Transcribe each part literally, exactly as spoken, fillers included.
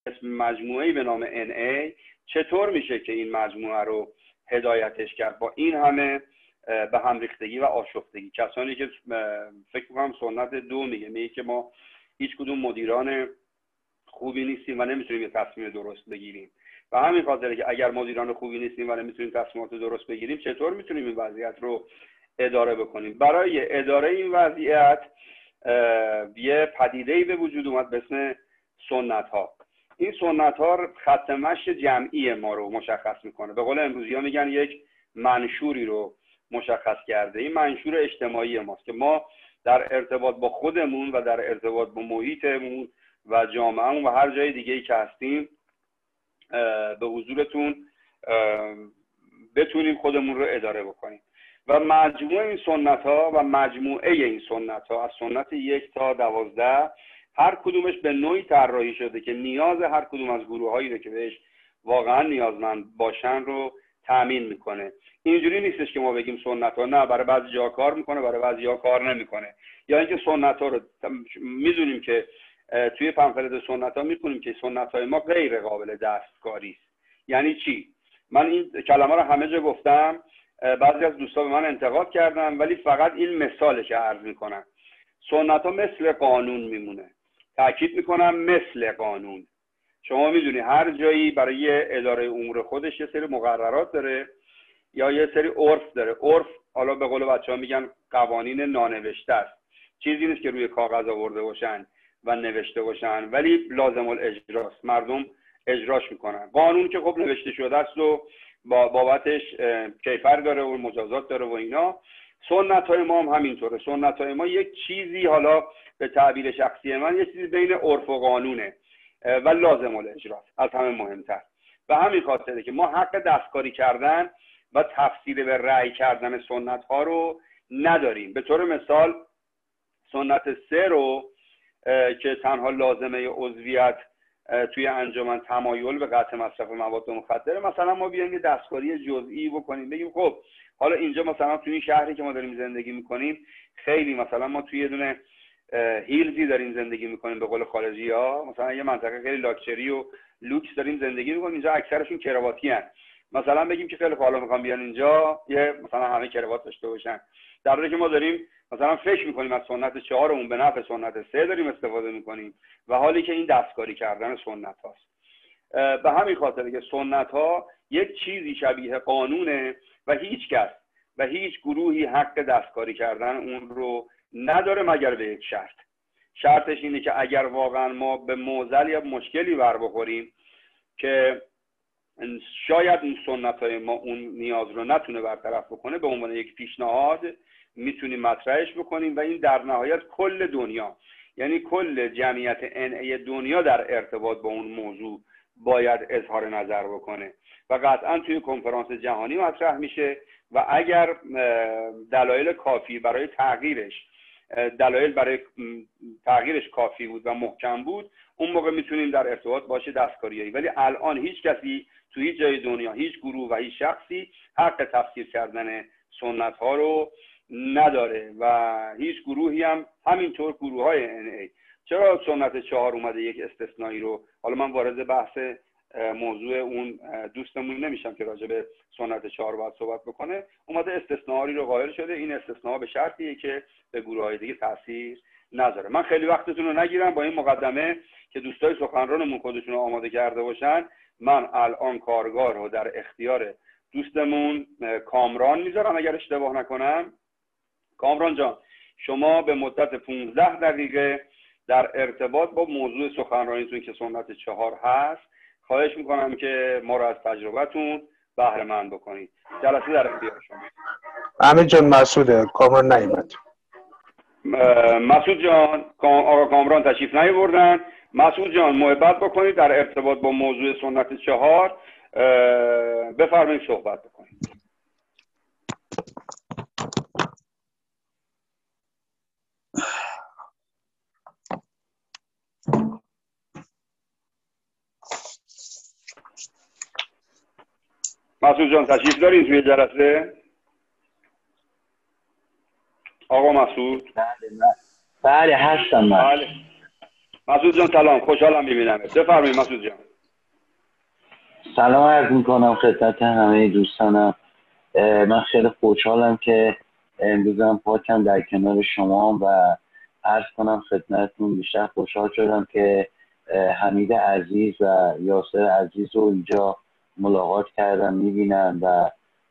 اسم مجموعه‌ای به نام ان ای، چطور میشه که این مجموعه رو هدایتش کرد با این همه به هم ریختگی و آشفتگی؟ کسانی که فکر می‌کنم سنت دو میگه میگه که ما هیچ کدوم مدیران خوبی نیستیم و نمیتونیم یه تصمیم درست بگیریم و همین خاطره که اگر مدیران خوبی نیستیم و نمیتونیم تصمیمات درست بگیریم، چطور میتونیم این وضعیت رو اداره بکنیم؟ برای اداره این وضعیت یه پدیده‌ای به وجود اومد به اسم سنت ها. این سنت ها خط مشی جمعی ما رو مشخص میکنه. به قول امروزی ها میگن یک منشوری رو مشخص کرده. این منشور اجتماعی ماست که ما در ارتباط با خودمون و در ارتباط با محیطمون و جامعهمون و هر جای دیگه‌ای که هستیم به حضورتون بتونیم خودمون رو اداره بکنیم. و مجموعه این سنت ها و مجموعه این سنت ها از سنت یک تا دوازده هر کدومش به نوعی طراحی شده که نیاز هر کدوم از گروه هایی رو که بهش واقعا نیازمند باشن رو تامین میکنه. اینجوری نیستش که ما بگیم سنت ها نه برای بعضی جا کار میکنه برای بعضی ها کار نمیکنه، یا اینکه سنت ها رو میدونیم که توی پنفلت سنت ها میکنیم که سنت های ما غیر قابل دستکاری است. یعنی چی؟ من این کلمه رو همه جا گفتم، بعضی از دوستان به من انتقاد کردن، ولی فقط این مثاله که عرض میکنم. سنت ها مثل قانون میمونه. تاکید میکنم مثل قانون. شما میدونی هر جایی برای اداره امور خودش یه سری مقررات داره یا یه سری عرف داره. عرف حالا به قول بچه‌ها میگن قوانین نانوشته است. چیزی نیست که روی کاغذ آورده باشن و نوشته باشن ولی لازم الاجراست، مردم اجراش میکنن. قانون که خب نوشته شده است و با بابتش کیفر داره و مجازات داره و اینا. سنت های ما هم همینطوره. سنت های ما یک چیزی، حالا به تعبیر شخصی من، یک چیزی بین عرف و قانونه و لازم الاجراست از همه مهمتر. و همین خاطره که ما حق دستکاری کردن و تفسیر به رأی کردن سنت ها رو نداریم. به طور مثال سنت سه رو که تنها لازمه عضویت توی انجمن تمایل به قطع مصرف مواد مخدره، مثلا ما بیایم یه دستکاری جزئی بکنیم، بگیم خب حالا اینجا مثلا توی این شهری که ما داریم زندگی میکنیم خیلی مثلا ما توی یه دونه هیلزی داریم زندگی میکنیم به قول خارجی ها، مثلا یه منطقه خیلی لاکچری و لوکس داریم زندگی میکنیم، اینجا اکثرشون کرواتی هن. مثلا بگیم که خیلی حالا میخوام بیان اینجا یه مثلا همه کراوات داشته باشن، در حالی که ما داریم مثلا فکر میکنیم از سنت چهارمون به نفع سنت سه داریم استفاده میکنیم و حالی که این دستکاری کردن سنت هاست. به همین خاطره که سنت ها یک چیزی شبیه قانونه و هیچ کس و هیچ گروهی حق دستکاری کردن اون رو نداره مگر به یک شرط. شرطش اینه که اگر واقعا ما به معضل یا مشکلی بر بخوریم که شاید این سنت های ما اون نیاز رو نتونه برطرف بکنه، به عنوان یک پیشنهاد میتونیم مطرحش بکنیم و این در نهایت کل دنیا، یعنی کل جمعیت ان ای دنیا در ارتباط با اون موضوع باید اظهار نظر بکنه و قطعا توی کنفرانس جهانی مطرح میشه و اگر دلایل کافی برای تغییرش دلایل برای تغییرش کافی بود و محکم بود، اون موقع میتونیم در ارتباط باشه دستکاریایی. ولی الان هیچ کسی تو هیچ جای دنیا، هیچ گروه و هیچ شخصی حق تفسیر کردن سنت ها رو نداره و هیچ گروهی هم همینطور گروه های ان ای. چرا سنت چهار اومده یک استثنایی رو، حالا من وارد بحث موضوع اون دوستمون نمیشم که راجع به سنت چهار باید صحبت بکنه، اومده استثنایی رو قائل شده. این استثناء به شرطیه که به گروه های دیگه تاثیر نذاره. من خیلی وقتتون رو نگیرم با این مقدمه که دوستای سخنرانمون خودشون رو آماده کرده باشن. من الان کارگاه رو در اختیار دوستمون کامران میذارم اگر اشتباه نکنم. کامران جان، شما به مدت پانزده دقیقه در ارتباط با موضوع سخنرانیتون که سنت چهار هست خواهش میکنم که ما رو از تجربتون بهره مند بکنید. جلسه در اختیار شما. امیر جان مسعوده، کامران نیومد. مسعود جان، آقا کامران تشریف نیاوردن. مسعود جان محبت بکنید در ارتباط با موضوع سنت چهار بفرمایید صحبت بکنید. مسعود جان تشریف دارین توی جلسه؟ آقا مسعود؟ بله بله هستم من. بله مسعود جان سلام، خوشحالم میبینمت. بفرمایید مسعود جان. سلام عرض میکنم خدمت همه دوستانم. من خیلی خوشحالم که امروزم پاکم در کنار شما و عرض کنم خدمتتون. بیشتر خوشحال شدم که حمید عزیز و یاسر عزیز رو اینجا ملاقات کردم میبینم و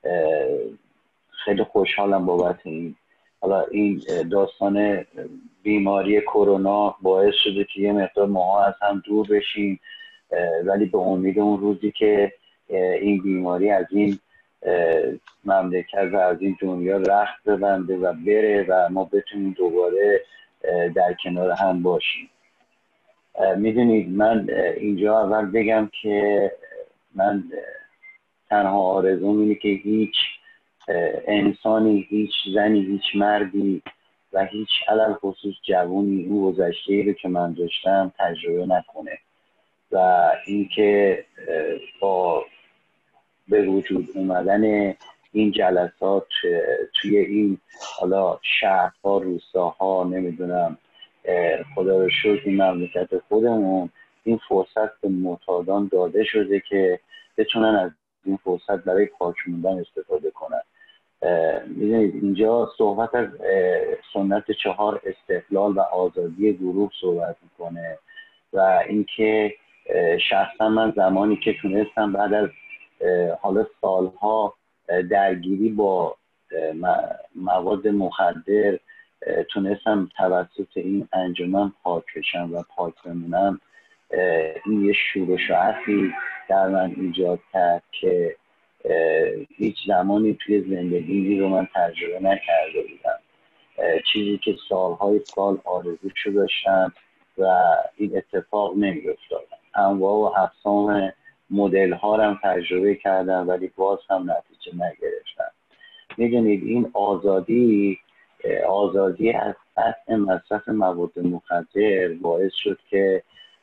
خیلی خوشحالم بابت این. حالا این داستان بیماری کرونا باعث شده که یه مقدار ماها از هم دور بشیم، ولی به امید اون روزی که این بیماری از این مملکت و از این دنیا رخت ببنده و بره و ما بتونیم دوباره در کنار هم باشیم. میدونید من اینجا اول بگم که من تنها آرزوم اینه که هیچ انسانی، هیچ زنی، هیچ مردی و هیچ علل خصوص جوونی اون گذشته‌ای رو که من داشتم تجربه نکنه و اینکه با به وجود اومدن این جلسات توی این حالا شهرها، روستاها، نمیدونم، خدا رو شکر این مملکت خودمون این فرصت به معتادان داده شده که بتونن از این فرصت برای پاک موندن استفاده کنن. میدونید اینجا صحبت از سنت چهار استقلال و آزادی گروه صحبت میکنه و اینکه شخصا من زمانی که تونستم بعد از حالا سالها درگیری با مواد مخدر تونستم توسط این انجمن پاک بشم و پاک بمونم، این یه شور و شعفی در من ایجاد کرد که هیچ زمانی توی زندگی رو من تجربه نکرده بودم. چیزی که سالهای سال آرزوشو داشتم و این اتفاق نمی‌افتاد. انواع و اقسام مدل ها رو هم تجربه کردم ولی باز هم نتیجه نگرفتم. میدونید این آزادی آزادی از قطع مصرف مواد مخدر باعث شد که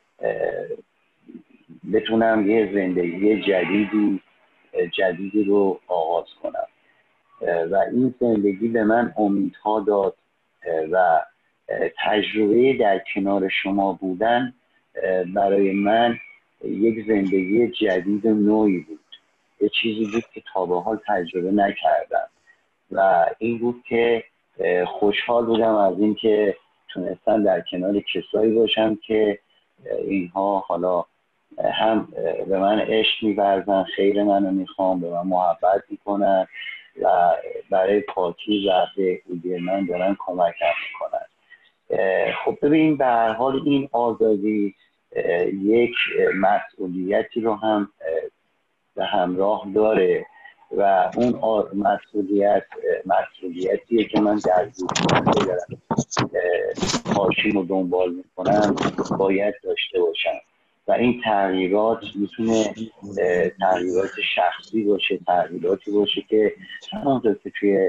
بتونم یه زندگی جدیدی جدیدی رو آغاز کنم و این زندگی به من امیدها داد و تجربه در کنار شما بودن برای من یک زندگی جدید و نوعی بود، یه چیزی بود که تا به حال تجربه نکردم و این بود که خوشحال بودم از این که تونستم در کنار کسایی باشم که اینها حالا هم به من عشق می‌ورزن، خیر منو میخوام، به من محبت میکنن و برای پاکی و بهبودی من دارن کمکم میکنن. خب ببین به هر حال این آزادی یک مسئولیتی رو هم به همراه داره و اون مسئولیت مسئولیتیه که من در زندگی دارم پاشیم رو دنبال میکنم باید داشته باشم و این تغییرات میتونه تغییرات شخصی باشه، تغییراتی باشه که همونطور که توی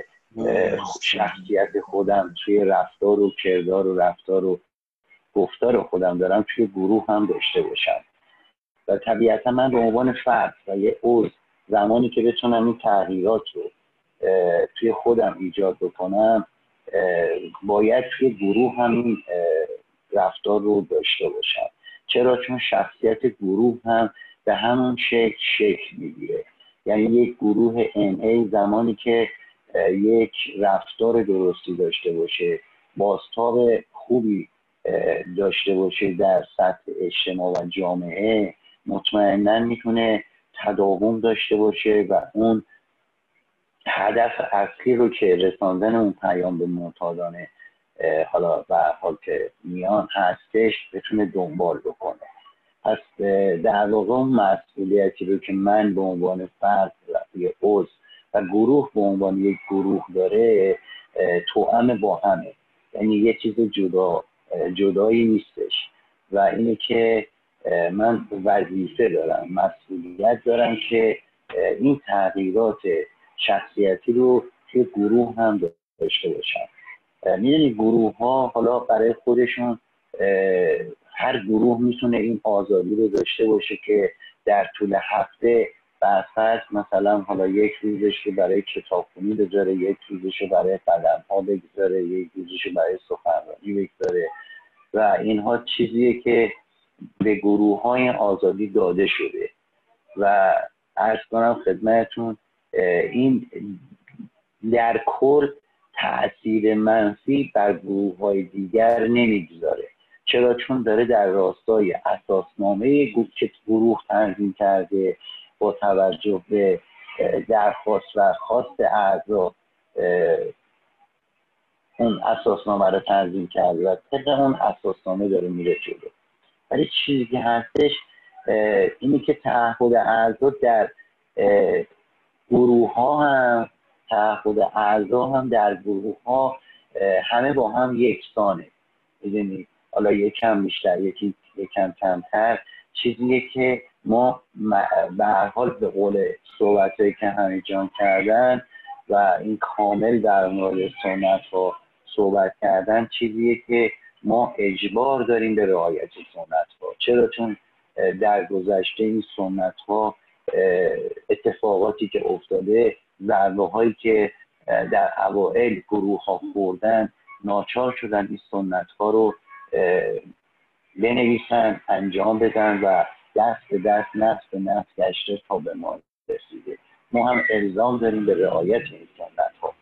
شخصیت خودم توی رفتار و کردار و رفتار و گفتار خودم دارم توی گروه هم داشته باشم و طبیعتا من به عنوان فرد و یه عضو زمانی که بتونم این تغییرات رو توی خودم ایجاد بکنم باید توی گروه هم این رفتار رو داشته باشم. چرا؟ چون شخصیت گروه هم به همون شکل شکل میگیره. یعنی یک گروه ان ای زمانی که یک رفتار درستی داشته باشه، بازتاب خوبی داشته باشه در سطح اجتماع و جامعه، مطمئناً میتونه تداوم داشته باشه و اون هدف اصلی رو که رساندن اون پیام به معتادانه حالا و حال که میان هستش بتونه دنبال بکنه. پس در واقع اون مسئولیتی رو که من به عنوان فرد و یه عضو و گروه به عنوان یک گروه داره توأم با همه، یعنی یه چیز جدا جدایی نیستش و اینه که من وظیفه دارم، مسئولیت دارم که این تغییرات شخصیتی رو توی گروه هم داشته باشم. میدونی گروه ها حالا برای خودشون هر گروه میتونه این آزادی رو داشته باشه که در طول هفته برفرض مثلا حالا یک روزش رو برای کتابخونی بذاره، یک روزش رو برای قدم ها بگذاره، یک روزش رو برای سخنرانی بگذاره و اینها چیزیه که به گروه های آزادی داده شده و عرض کنم خدمتتون این در کل تأثیر منفی بر گروه های دیگر نمیگذاره. چرا؟ چون داره در راستای اساسنامه که گروه تنظیم کرده با توجه به درخواست و خواست اعضا اون اساسنامه رو تنظیم کرده و طبق اون اساسنامه داره میره جلو. ولی چیزی که هستش اینی که تعهد اعضا در گروه ها هم تعهد اعضا هم در گروه ها همه با هم یکسانه. میدونید حالا یکم بیشتر یکی یکم کمتر، چیزیه که ما به هر حال به قول صحبتایی که همه جان کردن و این کامل در مورد سنت ها صحبت کردن، چیزیه که ما اجبار داریم به رعایت سنت ها. چرا؟ چون در گذشته این سنت ها اتفاقاتی که افتاده، ضربه هایی که در اوائل گروه ها خوردن، ناچار شدن این سنت ها رو بنویسن، انجام بدن و دست به دست، نفس به نفس گشته تا به ما رسیده. ما هم الزام داریم به رعایت این سنت ها.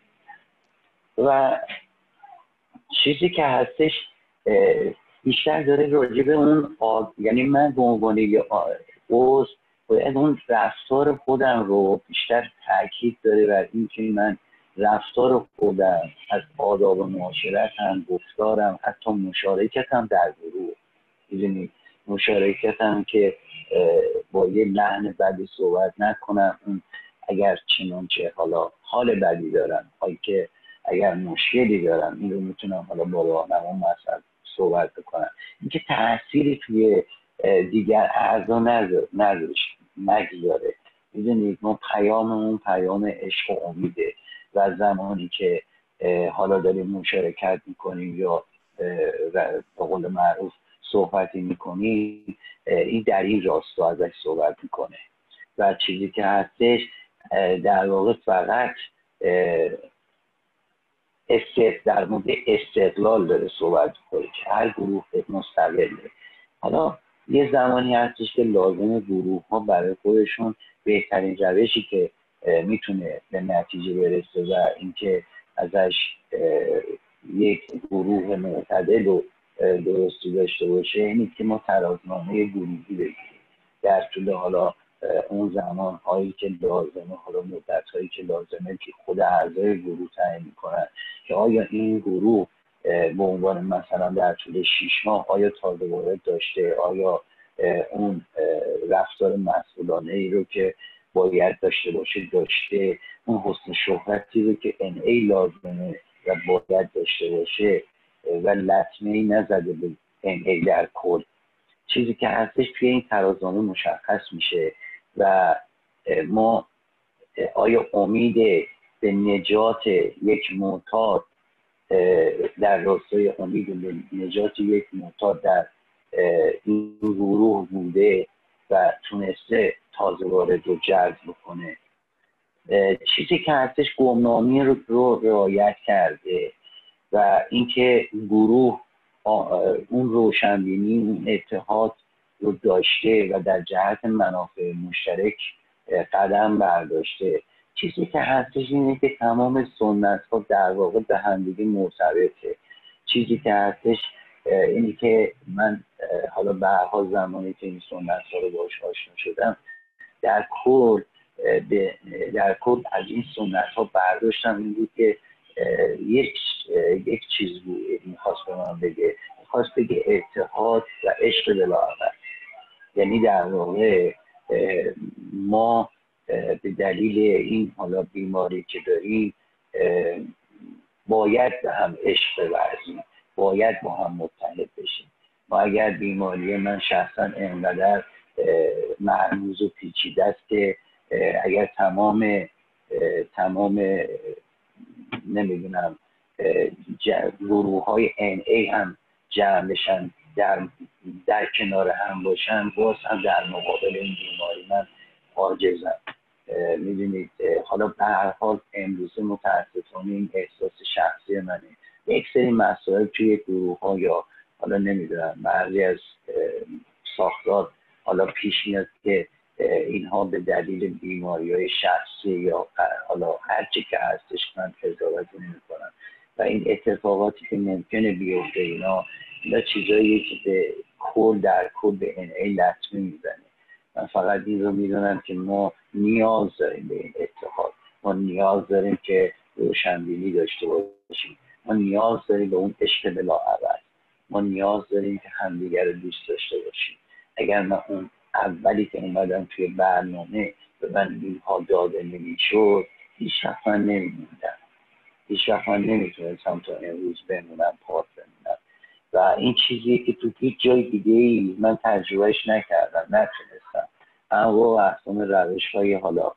و چیزی که هستش بیشتر داره راجع به اون آد... یعنی من به عنوان یه عضو باید اون رفتار خودم رو بیشتر تاکید داره بر این که من رفتار خودم از آداب و معاشرتم، گفتارم، حتی مشارکتم در گروه، میدونی مشارکتم که با یه لحن بدی صحبت نکنم، اون اگر چنانچه حالا حال بدی دارم، حالی که اگر مشکلی دارم این رو میتونم حالا با راهنما مثلا صحبت بکنم، اینکه تأثیری توی دیگر اعضا نگذاره. میدونید ما پیاممون پیام عشق و امیده و زمانی که حالا داریم مشارکت میکنیم یا به قول معروف صحبتی میکنیم، این در این راستا ازش صحبت میکنه و چیزی که هستش در واقع فقط استقلال در مورد استقلال داره صحبت میکنه که هر گروه مستقله. حالا یه زمانی هستش که لازم گروه ها برای خودشون بهترین روشی که میتونه به نتیجه برسه و اینکه ازش یک گروه معتدل و درستی داشته باشه، اینی که ما ترازنامه گروهی بگیریم در طول حالا اون زمان هایی که لازمه، حالا مدت هایی که لازمه که خود اعضای گروه تعیین میکنن که آیا این گروه به عنوان مثلا در طول شیش ماه آیا تازه وارد داشته، آیا اون رفتار مسئولانه ای رو که باید داشته باشه داشته، اون حسن شهرتی رو که ان ای لازمه و باید داشته باشه و لطمه ای نزده به ان ای در کل. چیزی که هستش توی این ترازنامه مشخص میشه و ما آیا امید به نجات یک معتاد در راستای امید به نجات یک معتاد در این گروه بوده و تونسته تازه وارد رو جذب بکنه. چیزی که هستش گمنامی رو, رو رعایت کرده و اینکه گروه اون روشنبینی، اون اتحاد رو داشته و در جهت منافع مشترک قدم برداشته. چیزی که هستش اینه که تمام سنت ها در واقع به همدیگه مرتبطه. چیزی که هستش اینی که من حالا به هر حال زمانی که این سنت ها رو باهاش آشنا شدم، در کل در کل از این سنت ها برداشتم این بود که یک یک چیز بود میخواست به من بگه، میخواست بگه اتحاد و عشق بلاآخر. یعنی در واقع ما به دلیل این حالا بیماری که داریم باید به هم عشق بورزیم، باید با هم متحد بشیم. ما اگر بیماری من شخصا اینقدر مرموز و پیچیده است که اگر تمام تمام نمیدونم گروه های ان ای هم جمع بشن در, در کنار هم باشن، باز هم در مقابل این بیماری من عاجزم. میدونید حالا به هر حال امروزه متاسفانه این احساس شخصی منه، یک سری مسائل توی گروه ها یا حالا نمیدونم بعضی از ساختار حالا پیش میاد که اینها به دلیل بیماری‌های شخصی یا حالا هر چی که هستش من قضاوت نمی‌کنم و این اتفاقاتی که ممکنه بیفته اینا اینا چیزاییه که به کل در کل به ان ای لطمه میزنه. من فقط این رو میدونم که ما نیاز داریم به این اتحاد، ما نیاز داریم که روشنبینی داشته باشیم، ما نیاز داریم به اون عشق بلاابد، ما نیاز داریم که همدیگر رو دوست داشته باشیم. اگر من اون اولی که اومدم توی برنامه به من اینها داده نمیشد هیچ وقت من نمیموندم، هیچ وقت من نمیتونستم تا امروز بمونم، پاس بمونم و این چیزیه که تو هیچ جای دیگه ای من تجربهش نکردم، نتونستم. اما احسان روش های حالا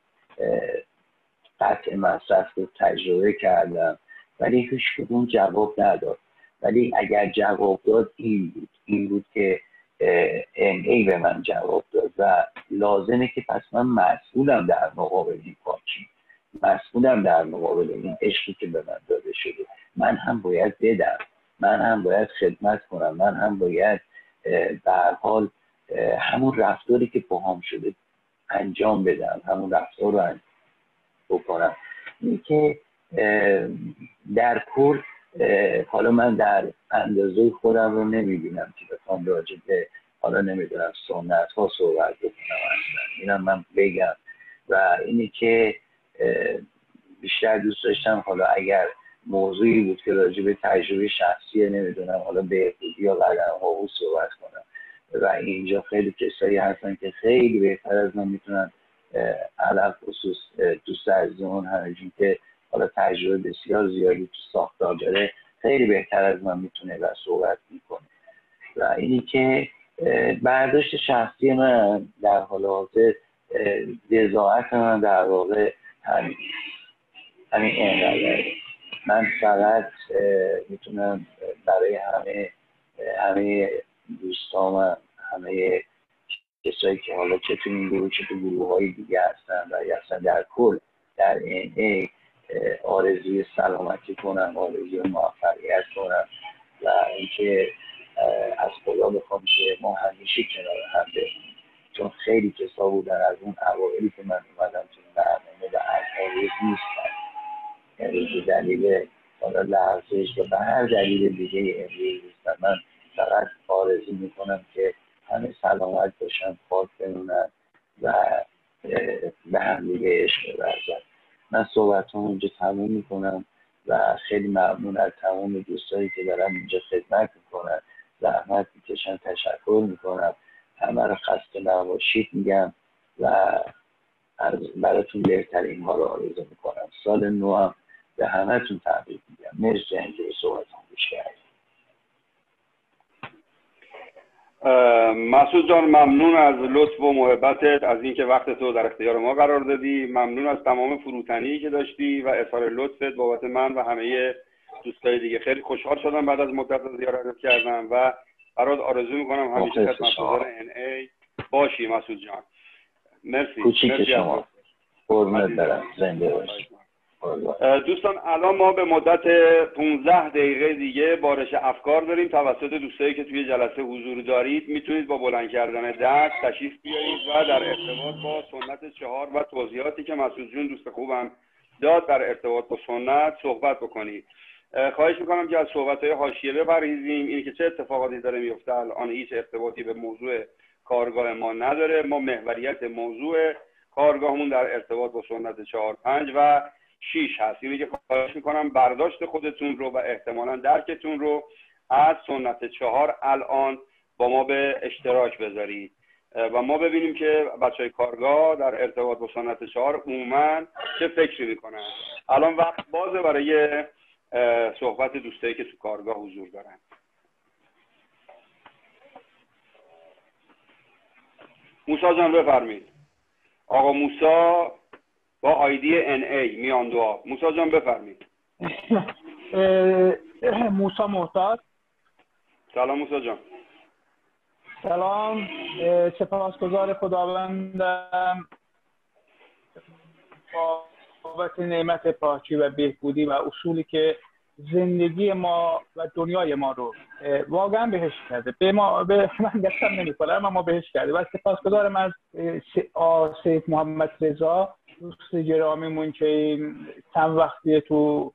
قطع مصرف رو تجربه کردم ولی هیچ کدوم جواب نداد. ولی اگر جواب داد این بود این بود که ام ای به من جواب داد و لازمه که پس من مسئولم در مقابل این پاکی، مسئولم در مقابل این عشقی که به من داده شده. من هم باید بدم، من هم باید خدمت کنم، من هم باید به هر حال همون رفتاری که باهام شده انجام بدم، همون رفتار رو انجام بکنم. این که در کل حالا من در اندازه خودم رو نمیبینم که بخوام راجع به حالا نمیدونم سنت ها صحبت بکنم اصلا، اینم من بگم و اینی که بیشتر دوست داشتم حالا اگر موضوعی بود که راجع به تجربه شخصی نمیدونم حالا بهبودی یا قدم ها صحبت کنم و اینجا خیلی کسایی هستن که خیلی بهتر از من میتونن علف خصوص دوست عزیزمون همینجور که حالا تجربه بسیار زیادی تو ساختار داره خیلی بهتر از من میتونه و صحبت میکنه و اینی که برداشت شخصی من در حال حاضر رضایت من در واقع همین همین اینقدر. من فقط میتونم برای همه همه دوستام، همه کسایی که حالا چه تو این گروه چه تو گروه های دیگه هستن و اصلا در کل در این ای آرزوی سلامتی کنم، آرزوی موفقیت کنم و اینکه از خدا بخوام که ما همیشه کنار هم بمونیم، چون خیلی کسا بودن از اون اوایلی که من اومدم تو این برنامه و الان نیستن، یعنی به دلیل حالا لحظهش و به هر دلیل دیگه امروز نیستن. من فقط آرزو میکنم که همه سلامت باشن، پاک بمونن و به هم دیگه عشق ورزن. من صحبت هم اینجا تموم میکنم و خیلی ممنون از تمام دوستایی که دارن اینجا خدمت میکنن، زحمت میکشن، تشکر میکنم. همه رو خسته نباشید میگم و براتون بهترین ها رو آرزو میکنم. سال نو هم به همه تون تبریک میگم. مرسی اینجا صحبت هم گوش کردید. مسعود جان ممنون از لطف و محبتت، از اینکه وقت تو در اختیار ما قرار دادی. ممنون از تمام فروتنی که داشتی و اظهار لطفت بابت من و همه دوستای دیگه. خیلی خوشحال شدم بعد از مدت زیارت کردم و برات آرزو میکنم همیشه خدمتگزار ان ای باشی مسعود جان. مرسی. مرسی شما. قربونت برم. زنده باشی. دوستان الان ما به مدت پانزده دقیقه دیگه بارش افکار داریم توسط دوستایی که توی جلسه حضور دارید. میتونید با بلند کردن دست تشریف بیارید و در ارتباط با سنت چهار و توضیحاتی که مسعود جون دوست خوبم داد در ارتباط با سنت صحبت بکنید. خواهش میکنم که از صحبت‌های حاشیه بپرهیزیم. این که چه اتفاقاتی داره میفته الان هیچ ارتباطی به موضوع کارگاه ما نداره. ما محوریت موضوع کارگاهمون در ارتباط با سنت چهار پنج و شیش هست. اینه که خواهش میکنم برداشت خودتون رو و احتمالاً درکتون رو از سنت چهار الان با ما به اشتراک بذارید و ما ببینیم که بچهای کارگاه در ارتباط با سنت چهار عموماً چه فکری میکنن. الان وقت بازه برای صحبت دوستایی که تو کارگاه حضور دارن. موسی جان بفرمایید. آقا موسی با آیدی ان ای میان دعا. موسی جان بفرمایید. موسی محتاط. سلام موسی جان. سلام. سپاسگزار خداوندم بابت نعمت پاکی و بهبودی و اصولی که زندگی ما و دنیای ما رو واقعا بهش کرده. به ما به من گفتم نمی‌کنه اما ما بهش کرده و سپاسگزارم از سید محمد رضا دوست گرامیمون که چند وقتی تو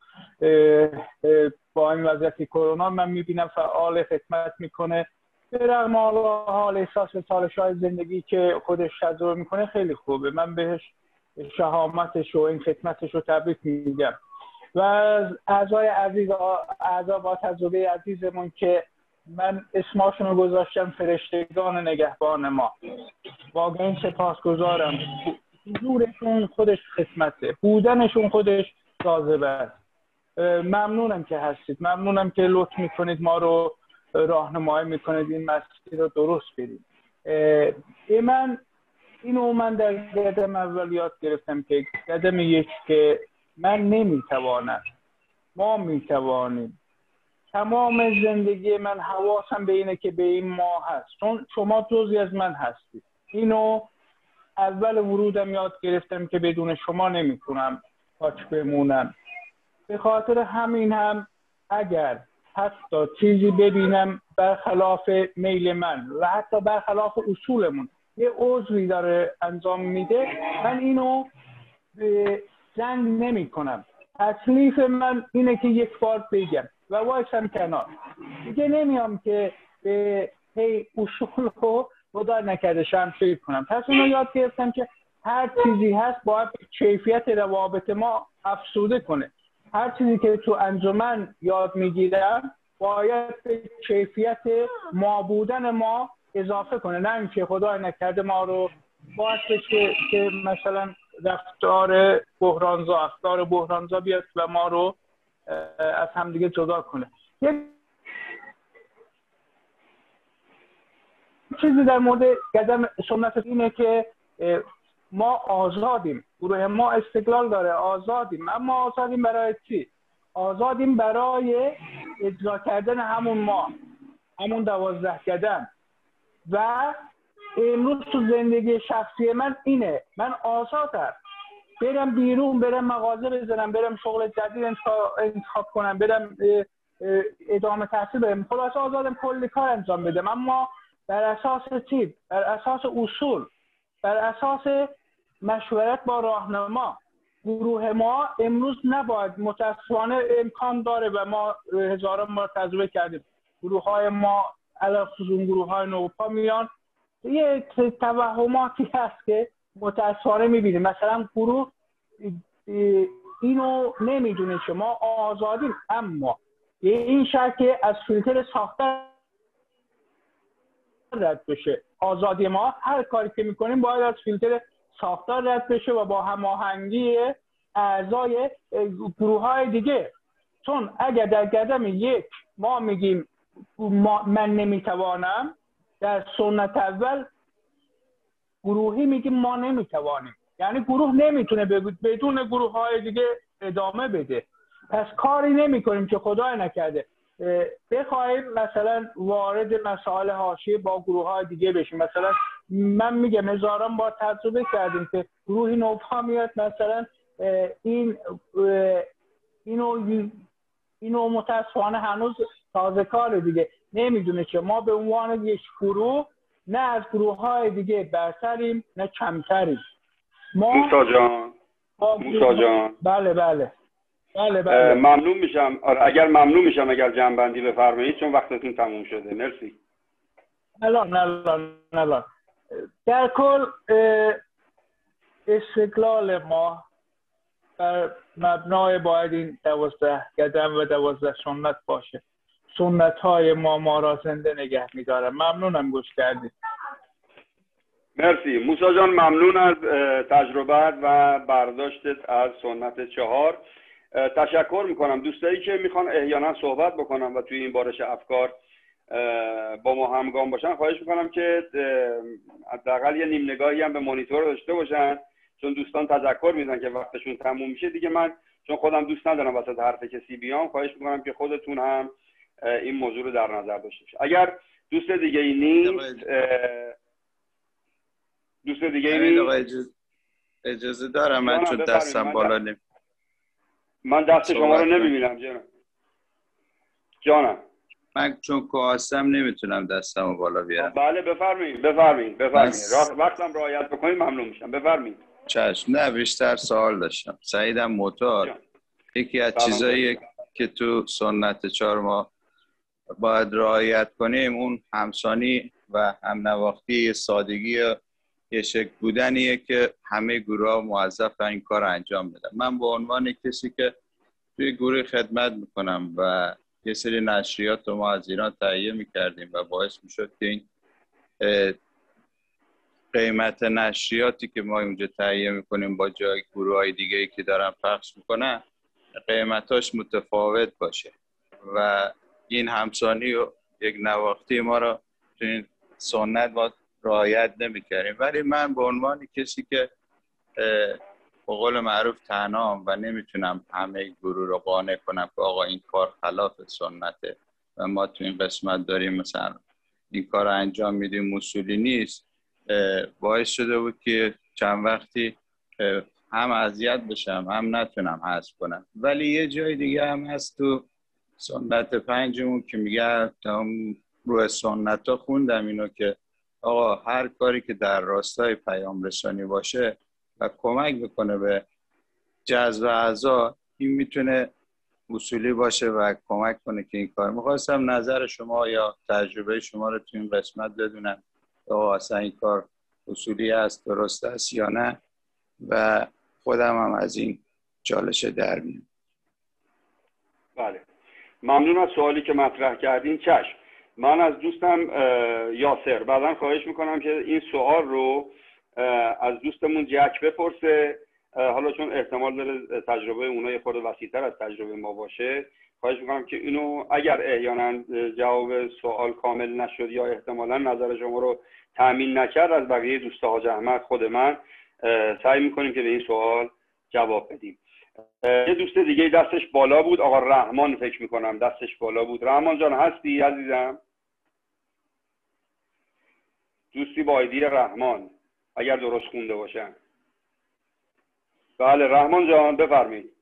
با این وضعیت کرونا من میبینم فعال خدمت میکنه، به رغم حال احساس چالش‌های زندگی که خودش تجربه میکنه خیلی خوبه. من بهش شهامتش و این خدمتش رو تبریک میگم. و از اعضای عزیز اعضا با تجربه عزیزمون که من اسماشون رو گذاشتم فرشتگان نگهبان ما، واقعا سپاسگزارم. حضورشون خودش خدمته، بودنشون خودش جاذبه است. ممنونم که هستید، ممنونم که لطف میکنید ما رو راهنمایی میکنید این مسیر رو درست بریم. من اینو من در قدم اول یاد گرفتم که قدم یک که من نمیتوانم، ما میتوانیم. تمام زندگی من حواسم به اینه که به این ما هست، چون شما جزئی از من هستید. اینو اول ورودم یاد گرفتم که بدون شما نمیتونم پاک بمونم. به خاطر همین هم اگر حتی چیزی ببینم برخلاف میل من و حتی برخلاف اصولمون یه عضوی داره انجام میده، من اینو زنگ نمی کنم. تکلیف من اینه که یک بار بگم و وایسم کنار، دیگه نمیام که به هی اصول رو خدا نکرده شمشیر کنم. پس اینو یاد گرفتم که هر چیزی هست باید کیفیت روابط ما افزوده کنه. هر چیزی که تو انجمن یاد میگیرم باید به کیفیت ما بودن ما اضافه کنه، نه اینکه خدا نکرده ما رو باید بشه که مثلا رفتار بحرانزا رفتار بحرانزا بیاد و ما رو از همدیگه جدا کنه. یک چیزی در مورد قدم سنت اینه که ما آزادیم، گروه ما استقلال داره، آزادیم. اما آزادیم برای چی؟ آزادیم برای اجرا کردن همون ما، همون دوازده قدم. و امروز تو زندگی شخصی من اینه، من آزادم برم بیرون، برم مغازه بزنم، برم شغل جدید انتخاب کنم، برم ادامه تحصیل برم، خلاص آزادم کلی کار انجام بدم. اما بر اساس چی؟ بر اساس اصول، بر اساس مشورت با راهنما. گروه ما امروز نباید، متاسفانه امکان داره و ما هزاران بار تجربه کردیم، گروه های ما علاوه اون گروه های نوپا میان یه توهماتی هست که متاسفانه میبینیم. مثلا گروه اینو نمیدونه که ما آزادیم، اما این شرکه از فیلتر ساختار رد بشه. آزادی ما هر کاری که میکنیم باید از فیلتر ساختار رد بشه و با هماهنگی اعضای گروه های دیگه. چون اگر در قدم یک ما میگیم ما من نمیتوانم، در سنت اول گروهی میگیم ما نمیتوانیم، یعنی گروه نمیتونه بدون گروه های دیگه ادامه بده. پس کاری نمی کنیم که خدای نکرده بخوایم مثلا وارد مسائل حاشیه با گروه های دیگه بشیم. مثلا من میگم هزاران بار تجربه کردیم که گروهی نوپا میاد مثلا این اینو اینو متاسفانه هنوز تازه کار دیگه نمیدونه که ما به عنوان یک گروه نه از گروه های دیگه برتریم نه کمتریم. ما موسی جان موسی جان بله بله بله بله ممنون میشم. آره اگر ممنون میشم اگر جنبندی بفرمایید چون وقتتون تموم شده. مرسی. الان الان الان در کل استقلال ما بر مبنای باید این دوازده قدم و دوازده سنت باشه. سنت های ما ما را زنده نگه می‌دارن. ممنونم گوش کردید. مرسی موسی جان، ممنون از تجربت و برداشتت از سنت چهار. تشکر میکنم. دوستایی که میخوان احیانا صحبت بکنم و توی این بارش افکار با ما همگام باشن خواهش میکنم که حداقل یه نیم نگاهی هم به مانیتور داشته باشن، چون دوستان تذکر میدن که وقتشون تموم میشه دیگه. من چون خودم دوست ندارم وسط حرف کسی بیام، خواهش میکنم که خودتون هم این موضوع رو در نظر داشته باشید. اگر دوست دیگه ای نیست دوست دیگه ای نیست اجازه دارم من چون دستم بالا نیم من دست شما رو نمیبینم جناب. جانم. من چون کاسم نمیتونم دستمو بالا بیارم. بله بفرمایید بفرمایید بفرمایید بس... وقتم رعایت بکنید ممنون میشم. بفرمایید. چشم. نه بیشتر سوال داشتم. سعیدم معتاد. یکی از چیزایی که تو سنت چهار ما باید رعایت کنیم اون همسانی و همنواختی، سادگی یه شکل بودنیه که همه گروه ها موظف این کار انجام بدن. من به عنوان کسی که توی گروه خدمت میکنم و یه سری نشریات رو ما از ایران تهیه میکردیم و باعث میشد که این قیمت نشریاتی که ما اونجا تهیه میکنیم با جای گروه های دیگه ای که دارن پخش میکنن قیمتاش متفاوت باشه و این همسانی و یک نواختی ما رو تو این سنت ما رعایت نمیکردیم. ولی من به عنوان کسی که به قول معروف تنهام و نمیتونم همه گروه رو قانع کنم که آقا این کار خلاف سنته و ما تو این قسمت داریم مثلا این کار رو انجام میدیم اصولی نیست، باعث شده بود که چند وقتی هم اذیت بشم هم نتونم حذف کنم. ولی یه جای دیگه هم هست تو سنت پنجمون که میگه روی سنت ها خوندم اینو که آقا هر کاری که در راستای پیام رسانی باشه و کمک بکنه به جذب اعضا این میتونه اصولی باشه و کمک کنه که این کار. میخواستم نظر شما یا تجربه شما رو تو این قسمت بدونم آقا اصلا این کار اصولی است، درست است یا نه و خودم هم از این چالش در میام. بله ممنون از سوالی که مطرح کردین. چشم. من از دوستم یاسر بعداً خواهش میکنم که این سوال رو از دوستمون جک بپرسه، حالا چون احتمال داره تجربه اونها یه خورده وسیع‌تر از تجربه ما باشه، خواهش میکنم که اینو اگر احیانا جواب سوال کامل نشد یا احتمالاً نظر شما رو تأمین نکرد از بقیه دوست حاج احمد خود من سعی میکنیم که به این سوال جواب بدیم. یه دوست دیگه دستش بالا بود، آقا رحمان فکر میکنم دستش بالا بود. رحمان جان هستی عزیزم؟ دوستی با آیدی رحمان اگر درست خونده باشن. بله رحمان جان بفرمایید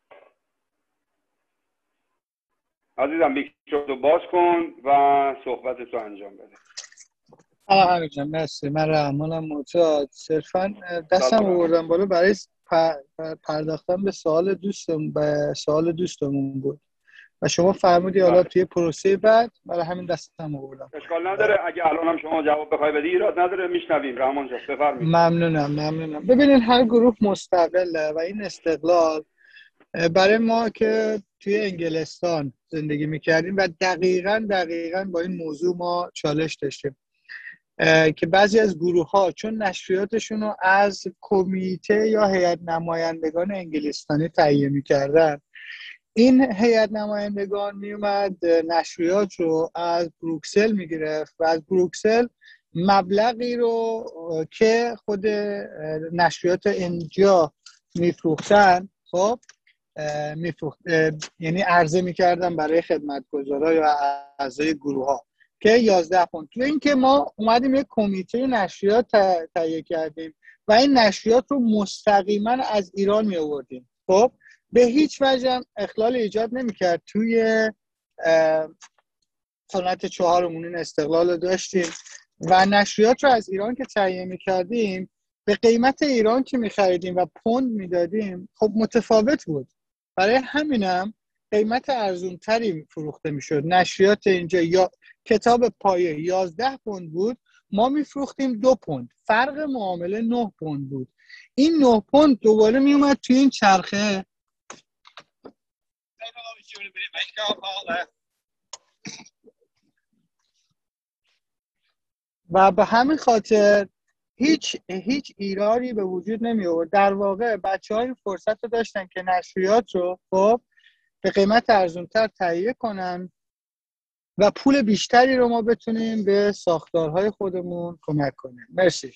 عزیزم، میکروفون رو باز کن و صحبتت رو انجام بده. آه همین جان مرسی. من رحمانم معتاد. صرفا دستم آوردم بالا برای پرداختن به سوال دوستم به سوال دوستمون بود و شما فرمودی حالا توی پروسه بعد برای همین دستم آوردم. اشکال نداره اگه الان هم شما جواب بخوای بدی ایراد نداره، میشنویم. رحمان جان بفرمایید. ممنونم ممنونم. ببینید هر گروه مستقله و این استقلال برای ما که توی انگلستان زندگی میکردیم و دقیقاً دقیقاً با این موضوع ما چالش داشتیم که بعضی از گروه ها چون نشریاتشون رو از کمیته یا هیئت نمایندگان انگلستانی تهیه میکردن، این هیئت نمایندگان میومد نشریات رو از بروکسل میگرفت و از بروکسل مبلغی رو که خود نشریات اینجا میفروختن خب میفروخت یعنی عرضه میکردن برای خدمتگزارا یا اعضای گروه ها که یازده پوند. تو این که ما اومدیم یک کمیته نشریات تهیه کردیم و این نشریات رو مستقیما از ایران می آوردیم. خب به هیچ وجه اخلال ایجاد نمیکرد. توی سنت چهارمون این استقلال رو داشتیم و نشریات رو از ایران که تهیه میکردیم به قیمت ایران که میخریدیم و پوند میدادیم خب متفاوت بود. برای همینم قیمت ارزونتری فروخته میشد. نشریات اینجا یا کتاب پایه یازده پوند بود، ما میفروختیم دو پوند، فرق معامله نه پوند بود. این نه پوند دوباره میومد توی این چرخه و به همین خاطر هیچ هیچ ایرادی به وجود نمی آورد. در واقع بچه‌ها این فرصت رو داشتن که نشریات رو خب به قیمت ارزان‌تر تهیه کنن و پول بیشتری رو ما بتونیم به ساختارهای خودمون کمک کنیم. مرسی.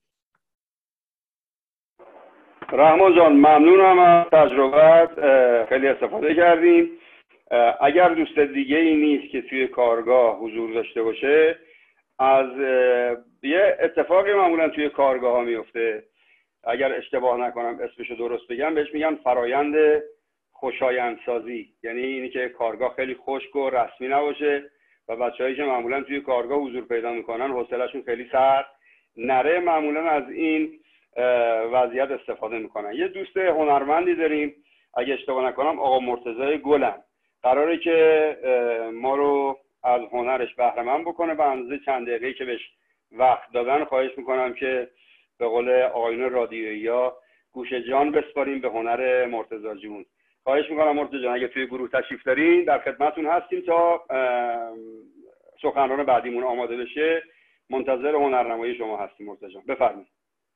رحمان جان ممنونم از تجربت، خیلی استفاده کردیم. اگر دوست دیگه ای نیست که توی کارگاه حضور داشته باشه، از یه اتفاقی معمولا توی کارگاه ها میفته، اگر اشتباه نکنم اسمشو درست بگم، بهش میگن فرایند خوشایندسازی، یعنی اینی که کارگاه خیلی خشک و رسمی نباشه و بچه‌هایی که معمولا توی کارگاه حضور پیدا میکنن حوصله‌شون خیلی سر نره، معمولا از این وضعیت استفاده میکنن. یه دوست هنرمندی داریم اگه اشتباه نکنم آقا مرتضی گلم، قراره که ما رو از هنرش بهره مند بکنه. به اندازه چند دقیقه‌ای که بهش وقت دادن خواهش میکنم که به قول آقایون رادیویی‌ها گوش جان بسپاریم به هنر مرتضی جون. خواهش میکنم مرتضی جان اگه توی گروه تشریف دارین در خدمتتون هستیم تا سخنران بعدیمون آماده بشه. منتظر هنرنمایی شما هستیم مرتضی جان، بفرمایید.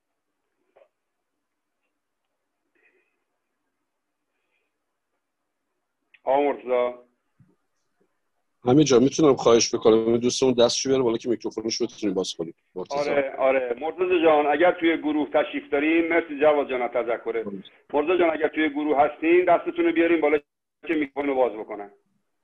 آقا مرتضی همین جا میتونم خواهش بکنم دوستمون دستشو بیاره بالا که میکروفونش بتونیم باز کنیم. آره آره مرتضی جان اگر توی گروه تشریف دارین، مرسی جواد جان تذکره. مرتضی جان اگر توی گروه هستین دستتون رو بیارین بالا که میکروفون رو باز بکنن.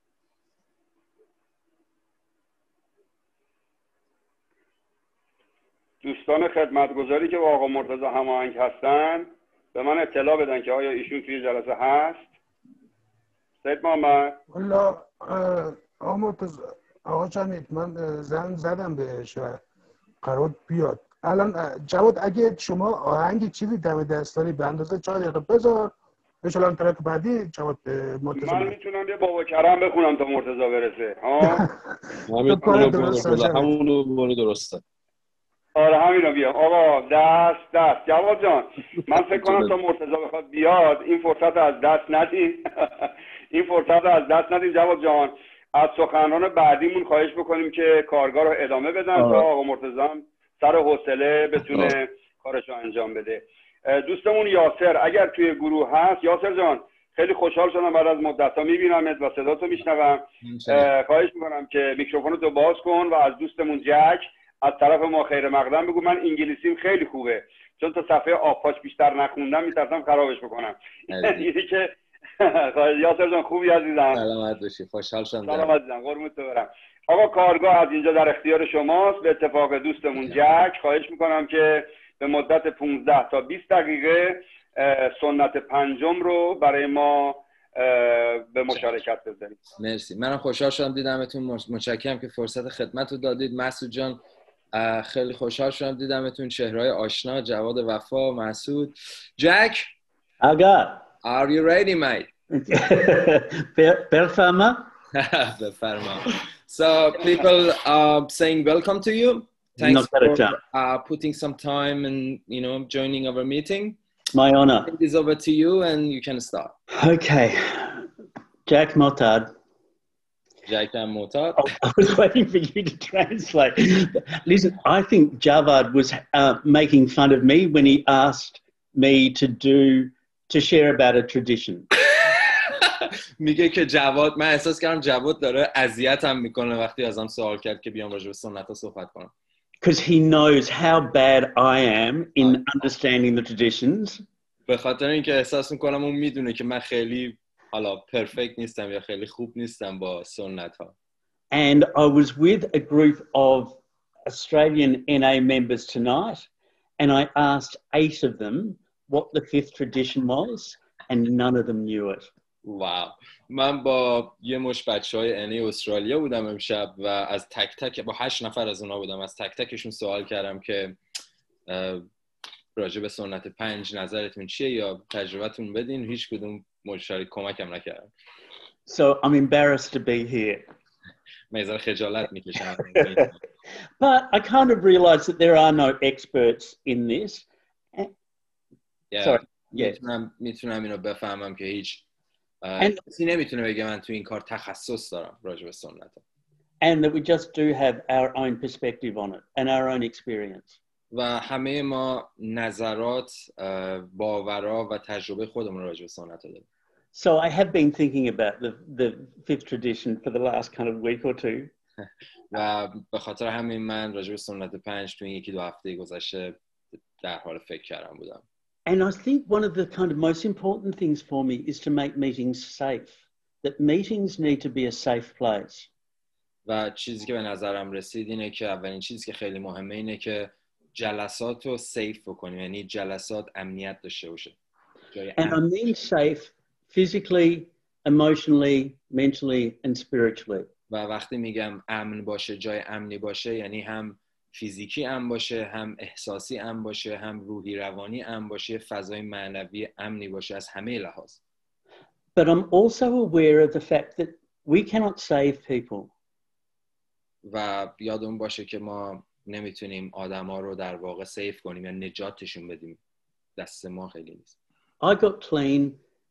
دوستان خدمتگزاری که با آقا مرتضی هماهنگ هستن به من اطلاع بدن که آیا ایشون توی جلسه هست. سید محمد والا آقا مرتضی آقا جانید من زنگ زدم بهش و قرار بیاد. الان جواد اگه شما آهنگ چیزی دم دست داری به اندازه چهار دقیقه بذار بشه الان ترک بعدی جواد مرتضی. من میتونم یه بابا کرم بخونم تا مرتضی برسه. ها همین کارو درسته، همونو برو درسته. آره همینا بیام. آقا دست دست جواد جان من فکر کنم تا مرتضی بخواد بیاد این فرصت از دست ندیم. این فرصت از دست ندیم جواد جان. از سخنران بعدیمون خواهش بکنیم که کارگاه رو ادامه بدن تا آقا مرتضی هم سر حوصله بتونه کارش رو انجام بده. دوستمون یاسر اگر توی گروه هست، یاسر جان خیلی خوشحال شدم بعد از مدت‌ها میبینمت و صداتو میشنوم. خواهش میکنم که میکروفونتو باز کن و از دوستمون جک از طرف ما خیر مقدم بگو. من انگلیسیم خیلی خوبه چون تا صفحه آبپاش بیشتر نخوندم میترسم خرابش بکنم. اینی که یاسر جان خوبی عزیزم؟ سلامت باشی، خوشحال شدم. سلامت عزیزم، قربونت برم. آقا کارگاه از اینجا در اختیار شماست. به اتفاق دوستمون جک خواهش میکنم که به مدت پانزده تا بیست دقیقه سنت پنجم رو برای ما به مشارکت بذارید. مرسی، منم خوشحال شدم دیدمتون. متشکرم که فرصت خدمت رو دادید. مسعود جان خیلی خوشحال شدم دیدمتون. چهرهای آشنا، جواد وفا، مسعود. جک آقا Are you ready mate? بفرما. بفرما. So people are saying welcome to you. Thanks for uh, putting some time and you know joining our meeting. My honor. It is over to you and you can start. Okay. Jack Motard. Jack Motard. Oh, I was waiting for you to translate. Listen, I think Javad was uh, making fun of me when he asked me to do to share about a tradition. میگه که جواد، من احساس کردم جواد داره اذیتم میکنه وقتی ازم سوال کرد که بیام راجع به سنت‌ها صحبت کنم. Because he knows how bad I am in understanding the traditions. به خاطر اینکه احساس میکنم اون میدونه که من خیلی حالا پرفکت نیستم یا خیلی خوب نیستم با سنت‌ها. And I was with a group of Australian N A members tonight and I asked eight of them what the fifth tradition was and none of them knew it. واو. من با یه مش بچهای ان ای استرالیا بودم امشب و از تک تک با هشت نفر از اونها بودم، از تک تکشون سوال کردم که راجع به سنت پنج نظرتون چیه یا تجربتون بدین. هیچ کدوم مشارک کمکم نکردن. So I'm embarrassed to be here. من یه خجالت میکشم. But I kind of realized that there are no experts in this. Yeah. Sorry. Yeah. میتونم میتونم اینو بفهمم که هیچ کسی نمیتونه بگه من تو این کار تخصص دارم راجع به سنت. And that we just do have our own perspective on it and our own experience. و همه ما نظرات، باورها و تجربه خودمون راجع به سنت داریم. So I have been thinking about the the fifth tradition for the last kind of week or two. و به خاطر همین من راجع به سنت پنج تو این یکی دو هفته گذشته در حال فکر کردن بودم. And I think one of the kind of most important things for me is to make meetings safe. That meetings need to be a safe place. و چیزی که به نظرم رسید اینه که اولین چیزی که خیلی مهمه اینه که جلسات رو سیف بکنیم، یعنی جلسات امنیت داشته باشه. And I mean safe physically, emotionally, mentally and spiritually. و وقتی میگم امن باشه، جای امنی باشه، یعنی هم فیزیکی امن باشه، هم احساسی امن باشه، هم روحی روانی امن باشه، فضای معنوی امنی باشه از همه لحاظ. But I'm also aware of the fact that we cannot save people. و یادمون باشه که ما نمیتونیم آدما رو در واقع سیف کنیم یا نجاتشون بدیم. دست ما خیلی نیست. I got clean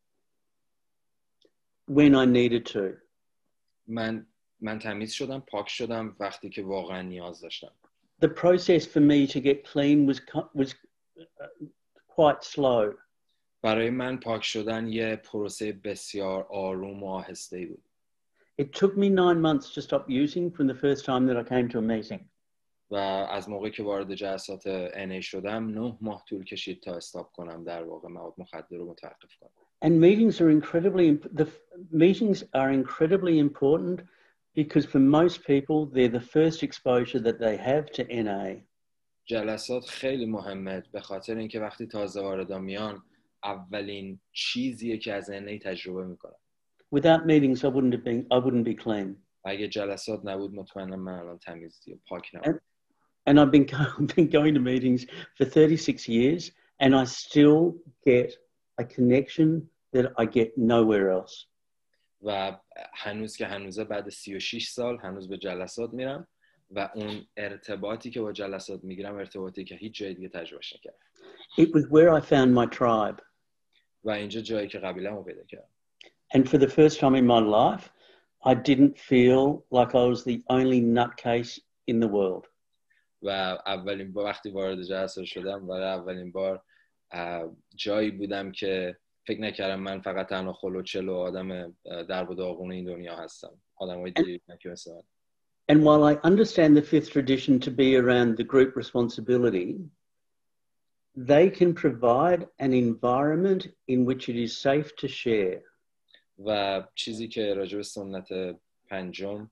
when I needed to. من من تمیز شدم، پاک شدم وقتی که واقعا نیاز داشتم. The process for me to get clean was was quite slow. برای من پاک شدن یه پروسه بسیار آروم و آهسته‌ای بود. It took me nine months to stop using from the first time that I came to a meeting. و از موقعی که وارد جلسات ان ای شدم نه ماه طول کشید تا استاپ کنم در واقع مواد مخدر رو متوقف کنم. And meetings are incredibly the meetings are incredibly important because for most people they're the first exposure that they have to ان ای. جلسات خیلی مهمه به خاطر اینکه وقتی تازه واردا میان اولین چیزیه که از ان ای تجربه میکنن. Without meetings I wouldn't have been I wouldn't be clean. اگه جلسات نبود مطمئنم من الان تمیز و پاک نبودم. And I've been I've been going to meetings for thirty-six years and I still get a connection that I get nowhere else. و هنوز که هنوزه بعد سی و شش سال هنوز به جلسات میرم و اون ارتباطی که با جلسات میگیرم ارتباطی که هیچ جای دیگه تجربهش نکردم. It was where I found my tribe. و اینجا جایی که قبیله‌مو پیدا کردم. And for the first time in my life I didn't feel like I was the only nutcase in the world. و اولین بار وقتی وارد جلسه شدم برای اولین بار جایی بودم که فکر نکردم من فقط تنها خلوچل و آدم درب و داغون این دنیا هستم. آدمای دیگه که مثل من. And while I understand the fifth tradition to be around the group responsibility, they can provide an environment in which it is safe to share. و چیزی که راجع به سنت پنجم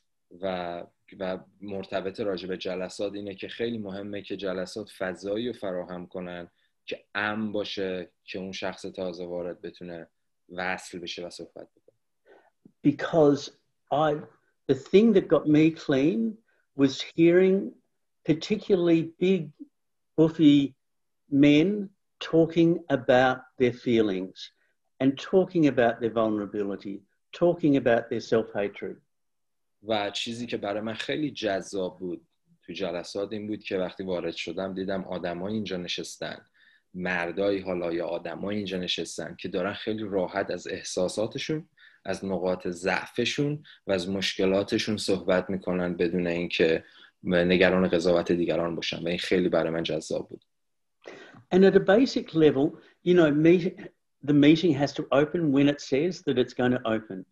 و و مرتبط راجع به جلسات اینه که خیلی مهمه که جلسات فضایی رو فراهم کنن که امن باشه که اون شخص تازه وارد بتونه وصل بشه و صحبت بکنه. Because I the thing that got me clean was hearing particularly big buffy men talking about their feelings and talking about their vulnerability, talking about their self-hatred. و چیزی که برای من خیلی جذاب بود تو جلسات این بود که وقتی وارد شدم دیدم آدمای اینجا نشستن، مردای حالا یا آدمای اینجا نشستن که دارن خیلی راحت از احساساتشون، از نقاط ضعفشون و از مشکلاتشون صحبت میکنن بدون اینکه نگران قضاوت دیگران باشن و این خیلی برای من جذاب بود. And at a basic level, you know, meet, the meeting has to open when it says that it's going to open.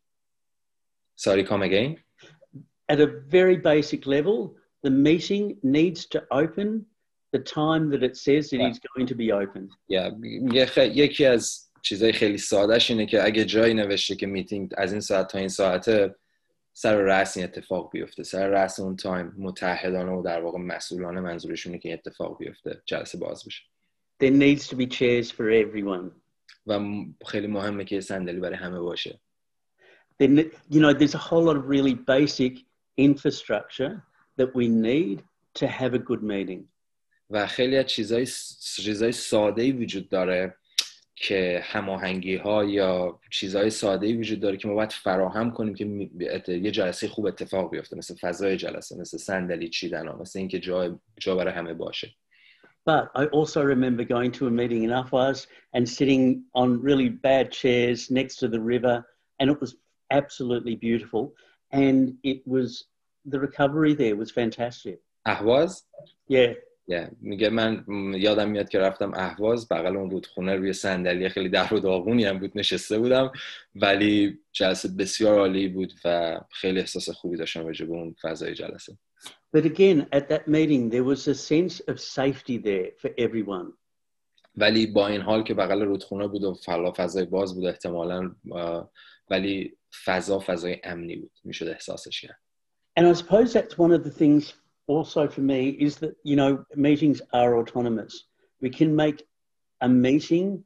Sorry, come again? At a very basic level, the meeting needs to open the time that it says it is going to be open. Yeah, یکی از چیزای خیلی سادهش اینه که اگه جایی نوشته که میتینگ از این ساعت تا این ساعته سر رأس این اتفاق بیفته، سر رأس اون تایم متحدانه و در واقع مسئولانه منظورشونه که این اتفاق بیفته، جلسه باز بشه. There needs to be chairs for everyone. و خیلی مهمه که صندلی برای همه باشه. Then, you know, there's a whole lot of really basic infrastructure that we need to have a good meeting. و خیلی از چیزای چیزای ساده‌ای وجود داره که هماهنگی‌ها یا چیزای ساده‌ای وجود داره که ما باید فراهم کنیم که یه جلسه خوب اتفاق بیفته، مثل فضای جلسه، مثل صندلی چیدن‌ها، مثل اینکه جا جا برای همه باشه. But I also remember going to a meeting in Ahvaz and sitting on really bad chairs next to the river, and it was absolutely beautiful. And it was the recovery there was fantastic. Ahvaz? Yeah. Yeah. میگه من یادم میاد که رفتم اهواز، بغل اون رودخونه روی صندلی خیلی در و داغونی هم بود نشسته بودم، ولی جلسه بسیار عالی بود و خیلی احساس خوبی داشتم راجع به اون فضای جلسه. But again, at that meeting, there was a sense of safety there for everyone. ولی با این حال که بغل رودخونه بود و فضا فضای باز بود احتمالاً، ولی فضا فضای امنی بود، میشد احساسش کرد. And I suppose that's one of the things also for me is that, you know, meetings are autonomous. We can make a meeting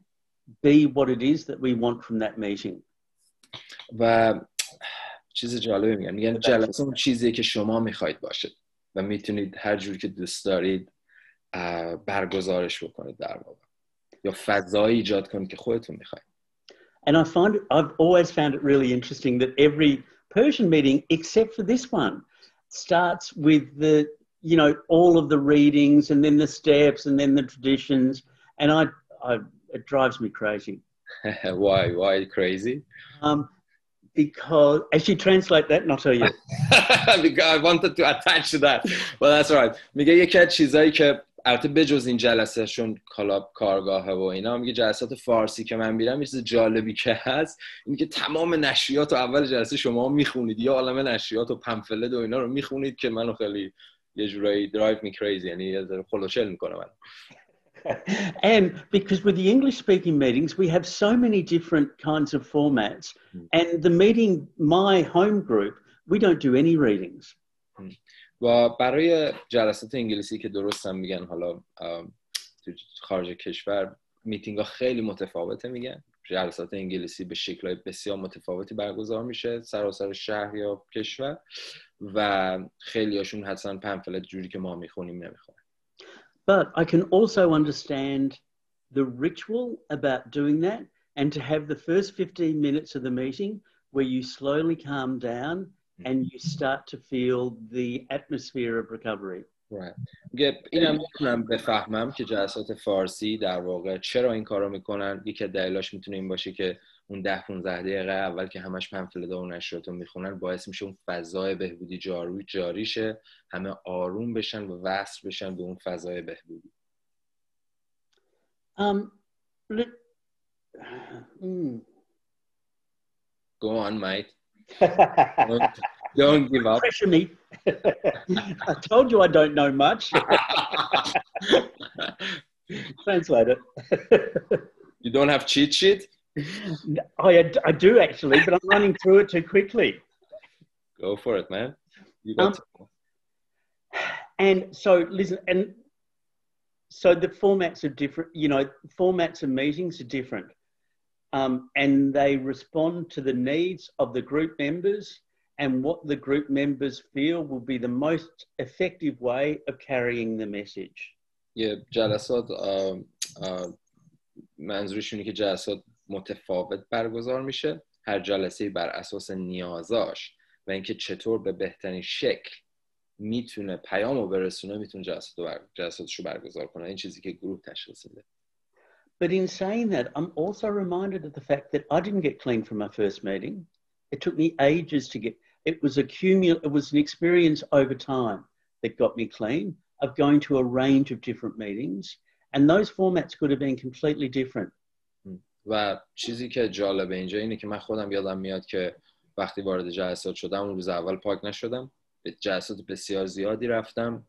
be what it is that we want from that meeting. و چیز جالبی میگن میگن جلسه اون چیزیه که شما میخواید باشه و میتونید هر جور که دوست دارید برگزارش بکنید در واقع یا فضایی ایجاد کنید که خودتون میخواید. And I find I've always found it really interesting that every Persian meeting except for this one starts with the, you know, all of the readings and then the steps and then the traditions, and I, I it drives me crazy. Why? Why crazy? Um, because as you translate that, and I'll tell you. Because I wanted to attach to that. Well, that's right. میگه یکی از چیزایی که البته بجز این جلسه شون کلاب کارگاهه و اینا، میگه جلسات فارسی که من میرم یه چیز جالبی که هست اینه که تمام نشریات رو اول جلسه شما میخونید، یا عالمه نشریات و پمفلت و اینا رو میخونید که منو خیلی یه جورایی drive me crazy، یعنی یه ذره خلوچل میکنه من. And because with the English speaking meetings we have so many different kinds of formats, mm. and the meeting, my home group, we don't do any readings. Mm. و برای جلسات انگلیسی که درست هم میگن حالا تو خارج کشور میتینگ ها خیلی متفاوته، میگن جلسات انگلیسی به شکل‌های بسیار متفاوتی برگزار میشه سراسر شهر یا کشور و خیلی هاشون حتما پمفلت جوری که ما میخونیم نمیخونن. But I can also understand the ritual about doing that, and to have the first fifteen minutes of the meeting where you slowly calm down and you start to feel the atmosphere of recovery. Right. میگه اینم میتونم بفهمم که جلسات فارسی در واقع چرا این کارو میکنن. یکی از دلایلش میتونه این باشه که اون ده پانزده دقیقه اول که همش پمفلت و نشریات رو میخونن باعث میشه اون فضای بهبودی جاری جاری شه، همه آروم بشن و وصل بشن به اون فضای بهبودی. Um, let... mm. Go on, mate. don't, don't give up. Pressure me. I told you I don't know much. Translate it. You don't have cheat sheet? I, I do actually, but I'm running through it too quickly. Go for it, man. You got um, to. And so, listen, and so the formats are different, you know, formats of meetings are different. Um, and they respond to the needs of the group members and what the group members feel will be the most effective way of carrying the message. Yeah, جلسات منظورشونه که جلسات متفاوت برگزار میشه، هر جلسه بر اساس نیازاش و اینکه چطور به بهترین شکل میتونه پیامو برسونه میتونه جلساتشو برگزار کنه. این چیزی که گروه تشخیص میده. But in saying that, I'm also reminded of the fact that I didn't get clean from my first meeting. It took me ages to get, it was a cumul, it was an experience over time that got me clean of going to a range of different meetings, and those formats could have been completely different. و چیزی که جالبه اینجا اینه که من خودم یادم میاد که وقتی وارد جلسات شدم اون روز اول پاک نشدم، به جلسات بسیار زیادی رفتم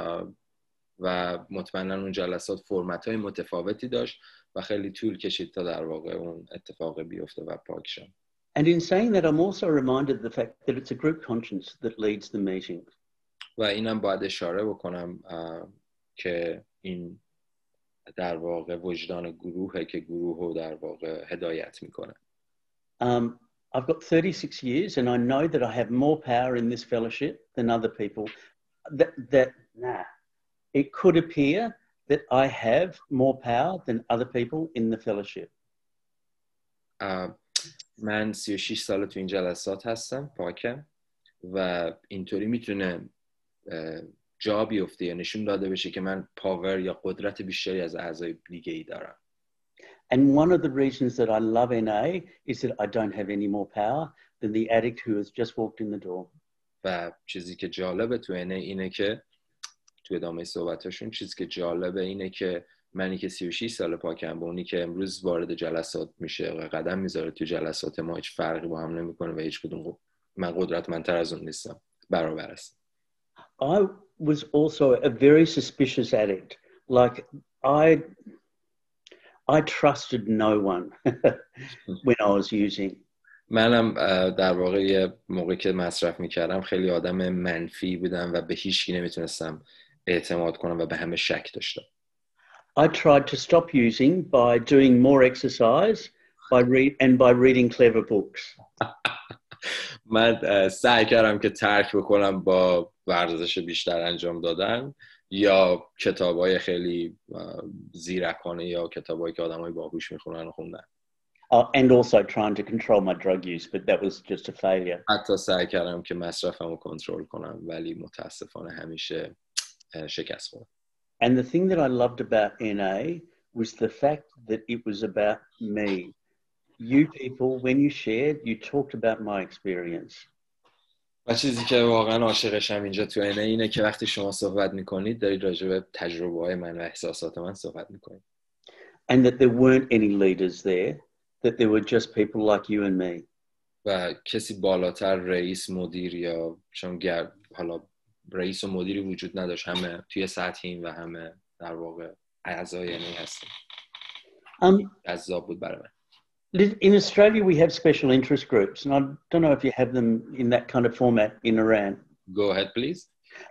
و مطمئنا اون جلسات فرمت‌های متفاوتی داشت و خیلی طول کشید تا در واقع اون اتفاق بیفته و پاک شم. And in saying that, I'm also reminded of the fact that it's a group conscience that leads the meetings. و اینم باید اشاره بکنم که این در واقع وجدان گروهه که گروه رو در واقع هدایت میکنه. Um, I've got thirty-six years and I know that I have more power in this fellowship than other people. That, that nah, it could appear that I have more power than other people in the fellowship. Uh, من سی و شش سال تو این جلسات هستم پاکم و اینطوری میتونه جا بیفته یا نشون داده بشه که من پاور یا قدرت بیشتری از اعضای دیگه ای دارم. And one of the reasons that I love N A is that I don't have any more power than the addict who has just walked in the door. و چیزی که جالبه تو N A اینه که تو ادامه صحبتاشون چیزی که جالبه اینه که منی که سی و شش سال پاکم با اونی که امروز وارد جلسات میشه و قدم میذاره تو جلسات ما هیچ فرقی با هم نمیکنه و هیچ کدوم من قدرتمندتر از اون نیستم، برابر است. I was also a very suspicious addict. Like I I trusted no one when I was using. منم در واقع یه موقعی که مصرف میکردم خیلی آدم منفی بودم و به هیچ کی نمیتونستم اعتماد کنم و به همه شک داشتم. I tried to stop using by doing more exercise by read and by reading clever books. من سعی کردم که ترک بکنم با ورزش بیشتر انجام دادن یا کتابای خیلی زیرکانه یا کتابایی که آدمای باهوش میخونن و خوندن. Oh, and also trying to control my drug use, but that was just a failure. حتی سعی کردم که مصرفمو کنترل کنم ولی متاسفانه همیشه شکست خوردم. And the thing that I loved about N A was the fact that it was about me. You people, when you shared, you talked about my experience. و چیزی که واقعا عاشقشم اینجا تو ان اینه که وقتی شما صحبت میکنید دارید راجع به تجربه‌های من و احساسات من صحبت میکنید. And that there weren't any leaders there, that there were just people like you and me. و کسی بالاتر رئیس مدیر یا چون گرد حالا رئیس و مدیری وجود نداشت، همه توی سطحیم و همه در واقع اعضای ان ای هستیم. Um, جذاب بود برای من. In Australia, we have special interest groups, and I don't know if you have them in that kind of format in Iran. Go ahead, please.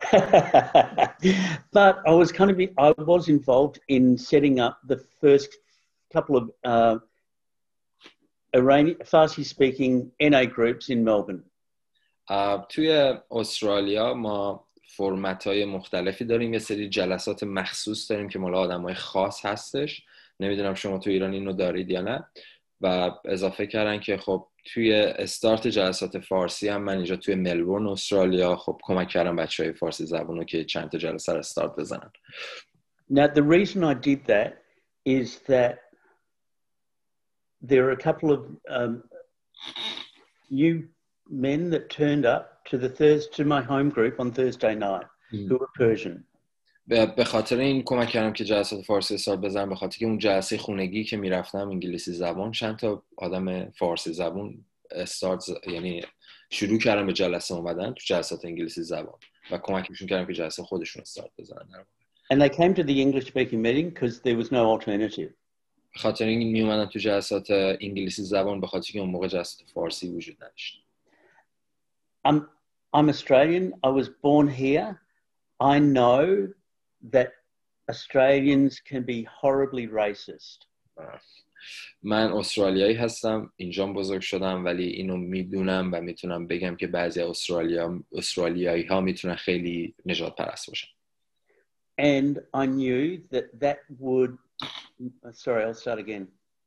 But I was kind of, I was involved in setting up the first couple of uh, Iranian Farsi-speaking N A groups in Melbourne. Uh, توی استرالیا ما فرمت‌های مختلفی داریم، یه سری جلسات مخصوص داریم که مال آدم‌های خاص هستش. نمیدونم شما تو ایران اینو دارید یا نه. و اضافه کردن که خب توی استارت جلسات فارسی هم من اینجا توی ملبورن استرالیا خب کمک کردم بچهای فارسی زبونو که چند تا جلسه رو استارت بزنن. Now the reason I did that is that there are a couple of um, new men that turned up to the Thursday to my home group on Thursday night mm. who were Persian. به خاطر این کمک کردم که جلسات فارسی استارت بزنم، به خاطر که اون جلسه خونگی که میرفتم انگلیسی زبان چند تا آدم فارسی زبان استارت یعنی شروع کردم به جلسه اومدن تو جلسات انگلیسی زبان و کمکشون کردم که جلسه خودشون استارت بزنن. And they came to the English speaking meeting because there was no alternative. به خاطر این می اومدن تو جلسات انگلیسی زبان به خاطر که اون موقع جلسات فارسی وجود نداشت. I'm I'm Australian. I was born here. I know that Australians can be horribly racist. من استرالیایی هستم، اینجا بزرگ شدم، ولی اینو میدونم و میتونم بگم که بعضی استرالیا استرالیایی ها میتونن خیلی نجات پرست باشن. And I knew that that would sorry, I'll start again.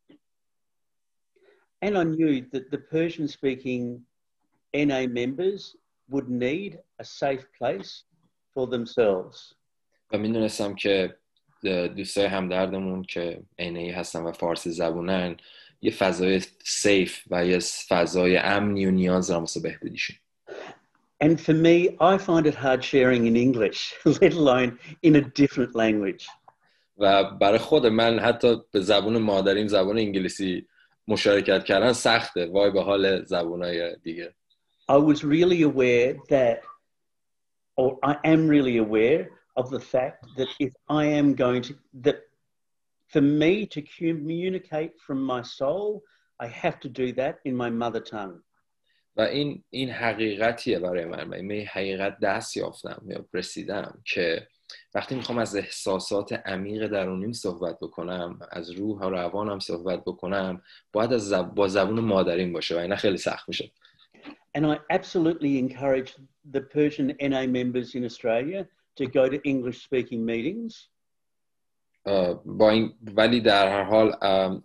And I knew that the Persian speaking N A members would need a safe place for themselves. و میدونستم که دوستای همدردمون که ان ای هستن و فارسی زبونن یه فضای سیف و یه فضای امنی و نیاز دارن واسه بهبودیشون. And for me, I find it hard sharing in English, let alone in a different language. و برای خود من حتی به زبون مادریم زبان انگلیسی مشارکت کردن سخته، وای به حال زبونای دیگه. I was really aware that, or I am really aware of the fact that if I am going to, that for me to communicate from my soul, I have to do that in my mother tongue. و این این حقیقتیه برای من. من این حقیقت دست یافتم یا رسیدم که وقتی میخوام از احساسات عمیق درونیم صحبت بکنم، از روح و روانم صحبت بکنم، باید از زب... با زبون مادریم باشه و اینا خیلی سخت میشه. And I absolutely encourage the Persian N A members in Australia to go to English speaking meetings. با این ولی در هر حال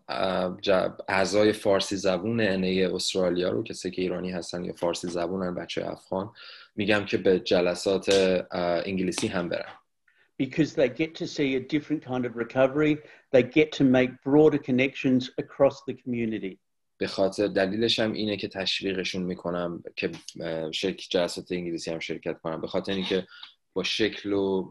اعضای فارسی زبون ان ای استرالیا رو کسی که ایرانی هستن یا فارسی زبونن بچه افغان میگم که به جلسات انگلیسی هم برن. Because they get to see a different kind of recovery, they get to make broader connections across the community. به خاطر دلیلش هم اینه که تشویقشون میکنم که شرکت جلسات انگلیسی هم شرکت کنم، به خاطر اینکه با شکل و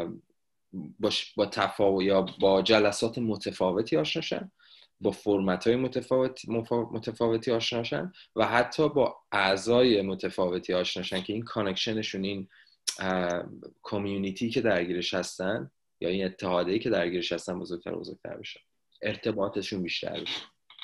با با تفاوت یا با جلسات متفاوتی آشنا شن، با فرمت‌های متفاوت متفاوتی آشنا شن و حتی با اعضای متفاوتی آشنا شن که این کانکشنشون، این کامیونیتی که درگیرش هستن یا این اتحادیه که درگیرش هستن بزرگتر و بزرگتر بشه، ارتباطشون بیشتر بشه.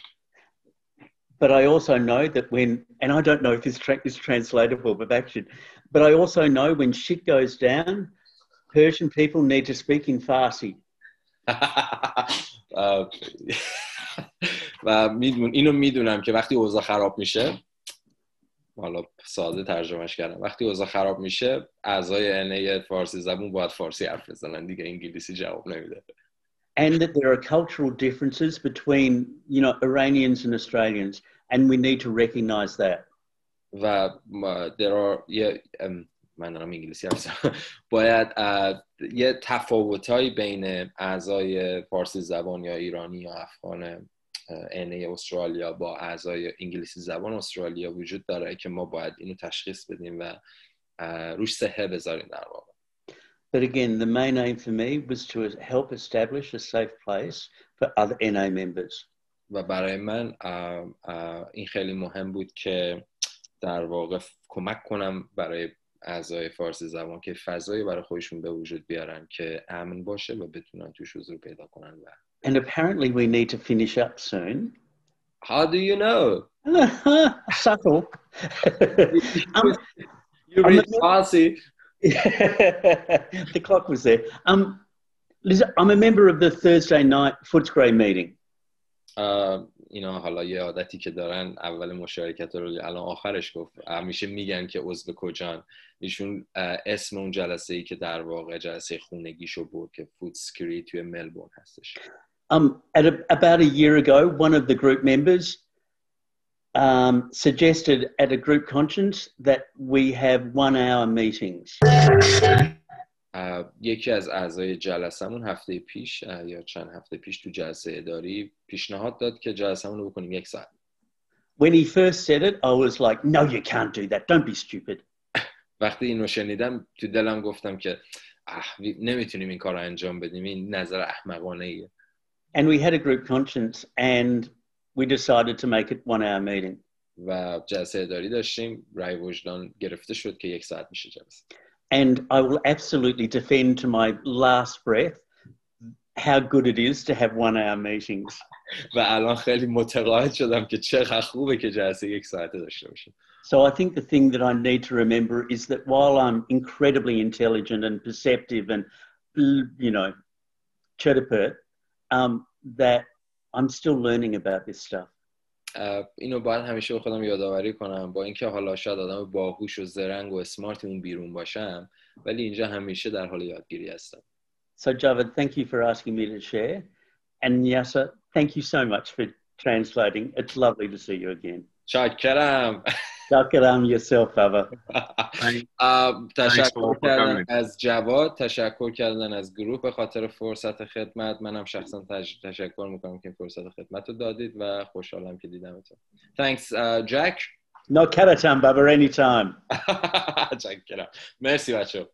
But I also know that when, and I don't know if this track is translatable, but actually, but I also know when shit goes down, Persian people need to speak in Farsi. و میدون اینو میدونم که وقتی اوضاع خراب میشه، حالا ساده ترجمهش کردم، وقتی اوضاع خراب میشه اعضای ان ای فارسی زبون باید فارسی حرف بزنن دیگه، انگلیسی جواب نمیده. And that there are cultural differences between, you know, Iranians and Australians, and we need to recognize that. و there are یه من دارم انگلیسی حرف میزنم، باید یه تفاوتایی بین اعضای فارسی زبان یا ایرانی یا افغان ان ای استرالیا با اعضای انگلیسی زبان استرالیا وجود داره که ما باید اینو تشخیص بدیم و روش صحه بذاریم در واقع. But again, the main aim for me was to help establish a safe place for other ان ای members. و برای من این خیلی مهم بود که در واقع کمک کنم برای اعضای فارسی زبان که فضایی برای خودشون به وجود بیارن که امن باشه و بتونن توش حضور پیدا کنن. و And apparently we need to finish up soon. How do you know? Subtle. um, you read Farsi. The clock was there. Um, Liz, I'm a member of the Thursday night Footscray meeting. Uh, اینا حالا یه عادتی که دارن، اول مشارکت رو الان آخرش گفت، همیشه میگن که عضو کجان. ایشون اسم اون جلسه ای که در واقع جلسه خونگیشو بود که فوتسکری توی ملبورن هستش. Um, at a, about a year ago, one of the group members um, suggested at a group conscience that we have one-hour meetings. Uh, یکی از اعضای جلسمون هفته پیش uh, یا چند هفته پیش تو جلسه اداری پیشنهاد داد که جلسمون رو بکنیم یک ساعت. When he first said it, I was like, no, you can't do that. Don't be stupid. وقتی اینو شنیدم تو دلم گفتم که نمیتونیم این کار رو انجام بدیم، این نظر احمقانه ایه. And we had a group conscience and we decided to make it one hour meeting. و جلسه اداری داشتیم، رای وجدان گرفته شد که یک ساعت میشه جلسه. And I will absolutely defend to my last breath how good it is to have one hour meetings. و الان خیلی متقاعد شدم که چقدر خوبه که جلسه یک ساعته داشته باشیم. So I think the thing that I need to remember is that while I'm incredibly intelligent and perceptive and, you know, chirpert, um, that I'm still learning about this stuff. اینو باید همیشه به خودم یادآوری کنم، با اینکه حالا شاید آدم باهوش و زرنگ و اسمارت اون بیرون باشم، ولی اینجا همیشه در حال یادگیری هستم. So Javed, thank you for asking me to share, and Nyasa, thank you so much for translating. It's lovely to see you again. شاکرم. شاکرم yourself, Baba. تشکر کردن از جواد، تشکر کردن از گروه به خاطر فرصت خدمت. منم شخصا تش... تشکر میکنم که فرصت خدمت رو دادید و خوشحالم که دیدمتون. Thanks, uh, Jack. No, Karatam, Baba, anytime. تشکرم. مرسی بچه‌ها.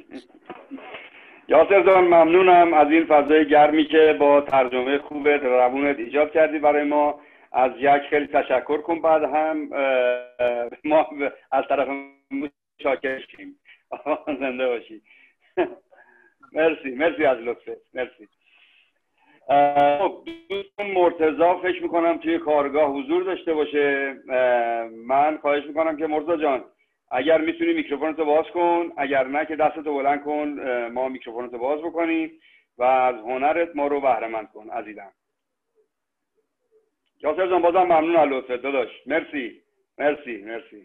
یاسر جان ممنونم از این فضای گرمی که با ترجمه خوبت روونت ایجاد کردی برای ما. از یک خیلی تشکر کن، بعد هم ما از طرف شاکر شیم. زنده باشی. مرسی مرسی از لطفت. مرسی. دوستان مرتضی فکر میکنم توی کارگاه حضور داشته باشه. من خواهش میکنم که مرتضی جان اگر میتونی میکروفونتو باز کن، اگر نه که دستتو بلند کن ما میکروفونتو باز بکنیم و از هنرت ما رو بهره مند کن عزیزم. یاسر جان بازم ممنون از لطفت داداش. مرسی مرسی مرسی.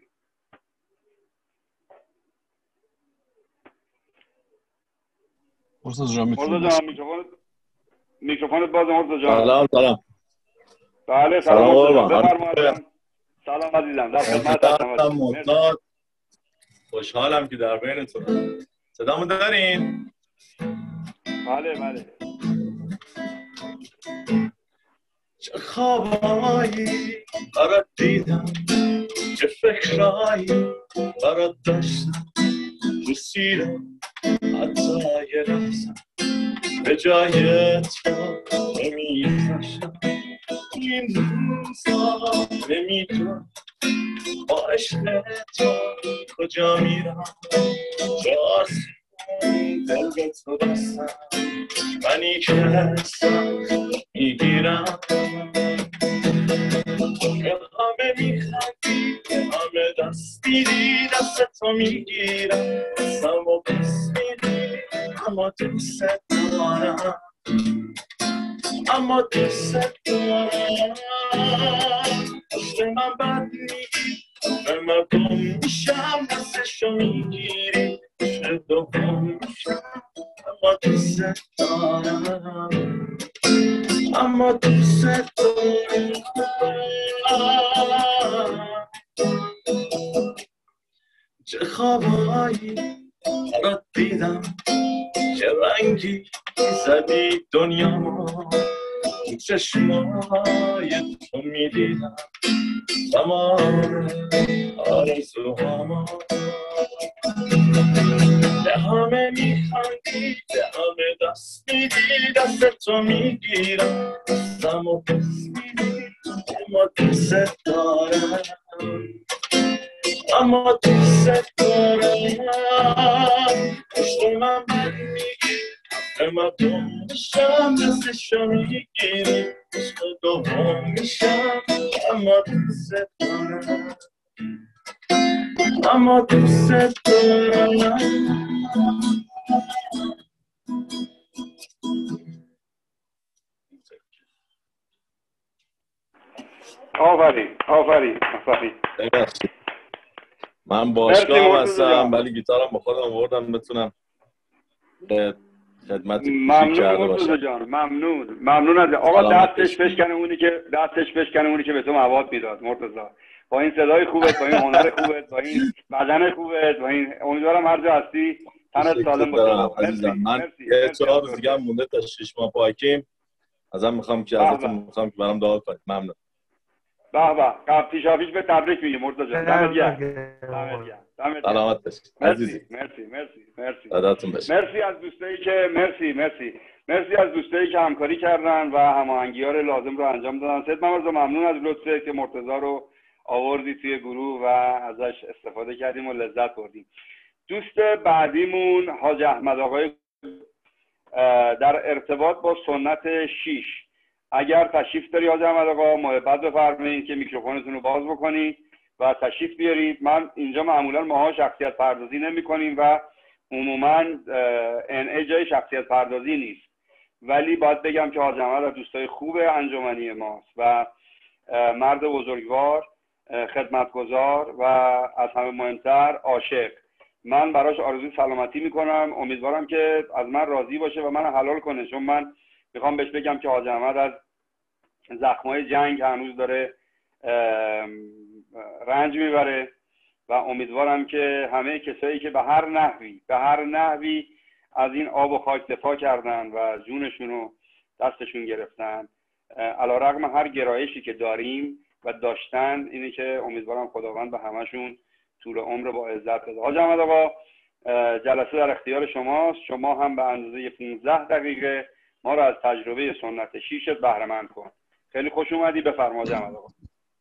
مرتضی جان میتونی میکروفونت میکروفونت باز مرتضی جان. سلام سلام. بله سلام مرتضی بفرمایید. سلام عزیزم در خدمت هستم. خوشحالم که در بینتونم. صدامو دارین؟ بله بله. چه خوابایی برات دیدم، چه فکرایی برات داشتم، رسیدم حتی یه لحظه به جای تو نمی‌فشم. این روزا نمیدونم با عشق تو کجا میرم، جاست دل به تو بستم منی که هستم میگیرم. که همه میخندی که همه دست میدی دست تو میگیرم، دستم و پس میدی اما دوست دارم. اما دوست دارم. پشت من بد میگی به من گم میشم دستشو میگیری پشت دوم میشم اما دوست دارم اما دوست دارم. چه خوابایی برات دیدم چه رنگی زدی دنیا تو چشمای تو میدیدم تمام آرزوهاما به همه میخندی به همه دست میدی دست تو میگیرم دستم و پس میدی اما دوست دارم اما دوست دارم. پشت من بد میگی به من گم میشم دستشو میگیری عشق دوم میشم اما دوست دارم اما دوست دارم. آفرین آفرین آفرین. من باشگاه هستم ولی گیتارم با خودم آوردم بتونم خدمت کوچیک کرده باشم. ممنون جان ممنون ممنون از آقا دستش بشکنه اونی که دستش بشکنه اونی که به تو مواد میداد مرتضی. با این صدای خوبت با این هنر خوبت با این بدن خوبت با این امیدوارم هر جا هستی تنت سالم باشه عزیزم. من یه چهار روز دیگه مونده تا شش ماه پاکیم ازم میخوام که ازتون میخوام که برام دعا کنید. ممنون. به به پیشاپیش به تبریک میگم مرتضی جان. دمت گرم دمت گرم دمت گرم. سلامت باشید عزیزی. مرسی مرسی مرسی بداتون بشه. مرسی از دوستایی که مرسی مرسی مرسی از دوستایی که همکاری کردن و هماهنگی‌ها رو لازم رو انجام دادن. سید ممرزا ممنون از لطفت که مرتضی رو آوردی توی گروه و ازش استفاده کردیم و لذت بردیم. دوست بعدیمون حاج احمد آقای در ارتباط با سنت شیش اگر تشریف داری حاج احمد آقا محبت بفرمایید که میکروفونتون رو باز بکنید و تشریف بیارید. من اینجا معمولا ماها شخصیت پردازی نمی کنیم و عموما ان ای جای شخصیت پردازی نیست، ولی باید بگم که حاج احمد از دوستای خوب انجمنی ماست و مرد بزرگوار، خدمتگزار و از همه مهمتر عاشق. من براش آرزوی سلامتی میکنم، امیدوارم که از من راضی باشه و من حلال کنه، چون من میخوام بهش بگم که حاج احمد از زخمای جنگ هنوز داره رنج میبره و امیدوارم که همه کسایی که به هر نحوی به هر نحوی از این آب و خاک دفاع کردن و جونشون رو دستشون گرفتن علیرغم هر گرایشی که داریم و داشتن، اینه که امیدوارم خداوند به همشون طول عمر با عزت بده. حاج احمد آقا جلسه در اختیار شماست. شما هم به اندازه پانزده دقیقه ما رو از تجربه سنت شیشت بهره مند کن. خیلی خوش اومدی، بفرما حاج احمد آقا.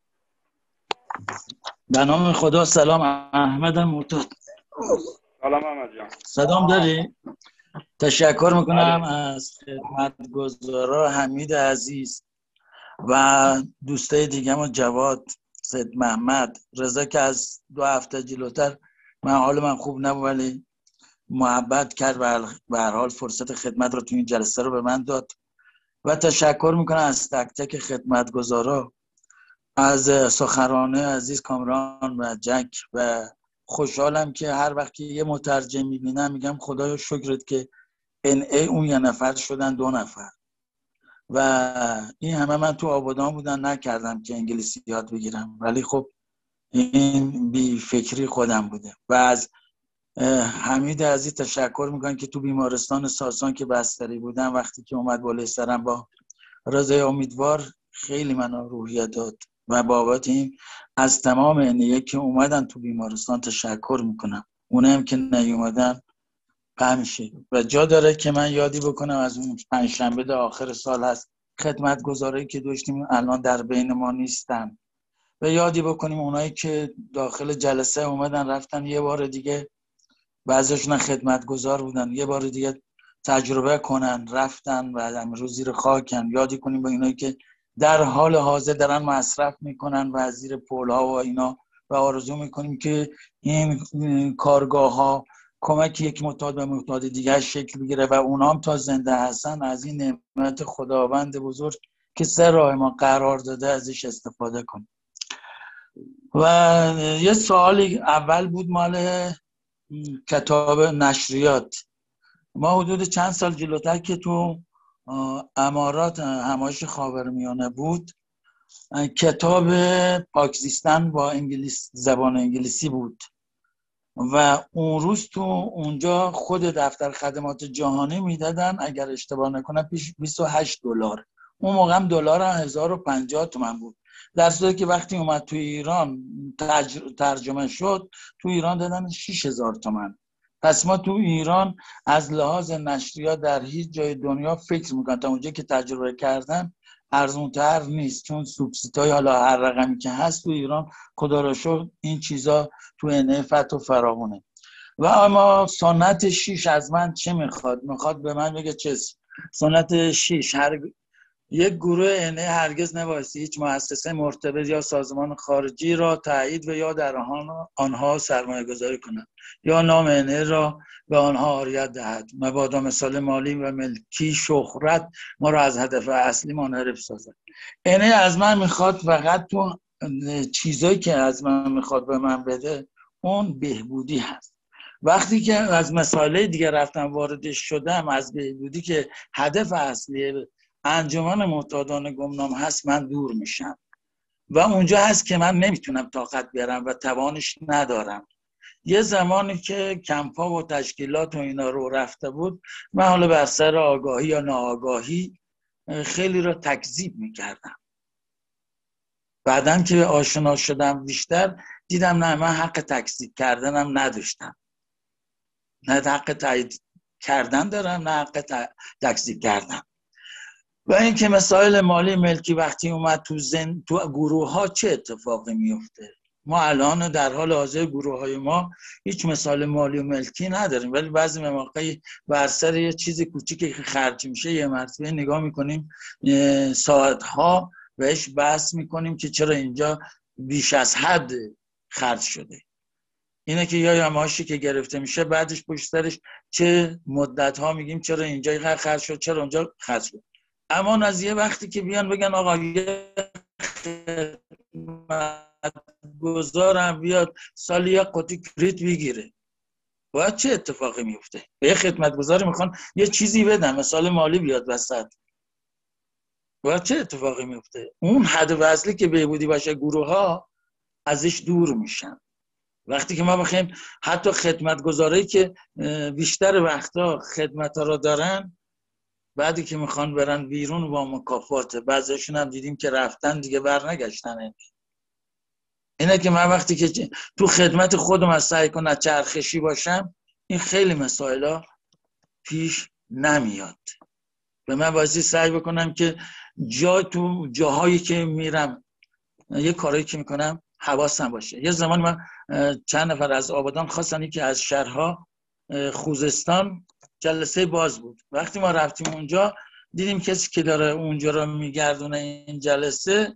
به نام خدا. سلام احمدم معتاد. سلام احمد جان. صدام داری؟ تشکر میکنم از خدمتگزارا حمید عزیز و دوستای دیگه، جواد، سید محمد، رضا که از دو هفته جلوتر من حال من خوب نبود ولی محبت کرد و به هر حال فرصت خدمت رو تو این جلسه رو به من داد و تشکر میکنم از تک تک خدمتگزارا، از سخنرانه عزیز کامران و جک و خوشحالم که هر وقت که یه مترجم میبینم میگم خدایا شکرت که ان ای اون یه نفر شدن دو نفر و این همه من تو آبادان بودن نکردم که انگلیسی یاد بگیرم، ولی خب این بی فکری خودم بوده. و از حمید عزیز تشکر میکنم که تو بیمارستان ساسان که بستری بودم وقتی که اومد بالای سرم با رضای امیدوار خیلی من روحیه داد و بابت این از تمام اینه که اومدن تو بیمارستان تشکر میکنم، اونم که نیومدن غم شه. و جا داره که من یادی بکنم از اون پنجشنبه آخر سال هست خدمتگزارایی که داشتیم الان در بین ما نیستن و یادی بکنیم اونایی که داخل جلسه اومدن رفتن یه بار دیگه، بعضیشون خدمتگزار بودن یه بار دیگه تجربه کنن رفتن و امروز زیر خاکن. یادی کنیم با اینایی که در حال حاضر دارن مصرف میکنن و زیر پول‌ها و اینا و آرزو میکنیم که این کارگاه ها کمک یک معتاد به معتاد دیگر شکل بگیره و اونا هم تا زنده هستن از این نعمت خداوند بزرگ که سه راه ما قرار داده ازش استفاده کنیم. و یه سوالی اول بود مال کتاب نشریات. ما حدود چند سال جلوتر که تو امارات همایش خاورمیانه بود، کتاب پاکزیستن با انگلیس، زبان انگلیسی بود و اون روز تو اونجا خود دفتر خدمات جهانی میدادن اگر اشتباه نکنم پیش بیست و هشت دلار. اون موقع هم دلار هزار و پنجاه تومان بود، در صورتی که وقتی اومد تو ایران ترج... ترجمه شد تو ایران دادن شش هزار تومان. پس ما تو ایران از لحاظ نشریات در هیچ جای دنیا فکر میکنم تا اونجا که تجربه کردن ارزونتر نیست، چون سوبسیدای حالا هر رقمی که هست تو ایران خدا را شکر این چیزا تو نفت و فراوونه. و اما سنت شیش از من چه میخواد؟ میخواد به من بگه چه سنت شیش؟ هر یک گروه انه هرگز نبایستی هیچ مؤسسه مرتبط یا سازمان خارجی را تایید و یا در آنها سرمایه گذاری کند یا نام انه را به آنها عاریت دهد، مبادا مثال مالی و ملکی شهرت ما را از هدف اصلی منحرف سازد. انه از من میخواد فقط تو چیزایی که از من میخواد به من بده اون بهبودی هست. وقتی که از مسائل دیگه رفتم واردش شدم از بهبودی که هدف اصلی انجمن معتادان گمنام هست من دور میشم و اونجا هست که من نمیتونم طاقت بیارم و توانش ندارم. یه زمانی که کمپا و تشکیلات و اینا رو رفته بود من حالا به اثر آگاهی یا ناآگاهی خیلی رو تکذیب میکردم. بعدن که آشنا شدم بیشتر دیدم نه، من حق تکذیب کردنم نداشتم، نه حق تایید کردن دارم نه حق تکذیب کردن. و این که مسائل مالی ملکی وقتی اومد تو زن تو گروه ها چه اتفاقی میفته؟ ما الان در حال حاضر گروه های ما هیچ مسائل مالی و ملکی نداریم، ولی بعضی مواقعی بر سر یه چیز کوچیکی که خرج میشه یه مرتبه نگاه میکنیم ساعت ها بهش بحث میکنیم که چرا اینجا بیش از حد خرج شده. اینه که یا معاشی که گرفته میشه بعدش پشت سرش چه مدت ها میگیم چرا اینجا خرج شد چرا اونجا خرج شد. اما از یه وقتی که بیان بگن آقا یه خدمتگزارم بیاد سالی یه قطعه کبریت بگیره، باید چه اتفاقی میفته؟ به یه خدمتگزاری میخوان یه چیزی بدن مثال مالی بیاد وسط، باید چه اتفاقی میفته؟ اون هدف اصلی که بهبودی باشه گروه ها ازش دور میشن. وقتی که ما بخوایم حتی خدمتگزاری که بیشتر وقتا خدمت ها رو دارن بعدی که میخوان برن بیرون با مکافات، بعضیشون هم دیدیم که رفتن دیگه برنگشتن. اینه که من وقتی که تو خدمت خودم از سعی کنم چرخشی باشم این خیلی مسائل پیش نمیاد. به من بازی سعی بکنم که جا تو جاهایی که میرم یه کارایی که میکنم حواسم باشه. یه زمان من چند نفر از آبادان خواستن که از شهرها خوزستان جلسه باز بود. وقتی ما رفتیم اونجا دیدیم کسی که داره اونجا رو میگردونه این جلسه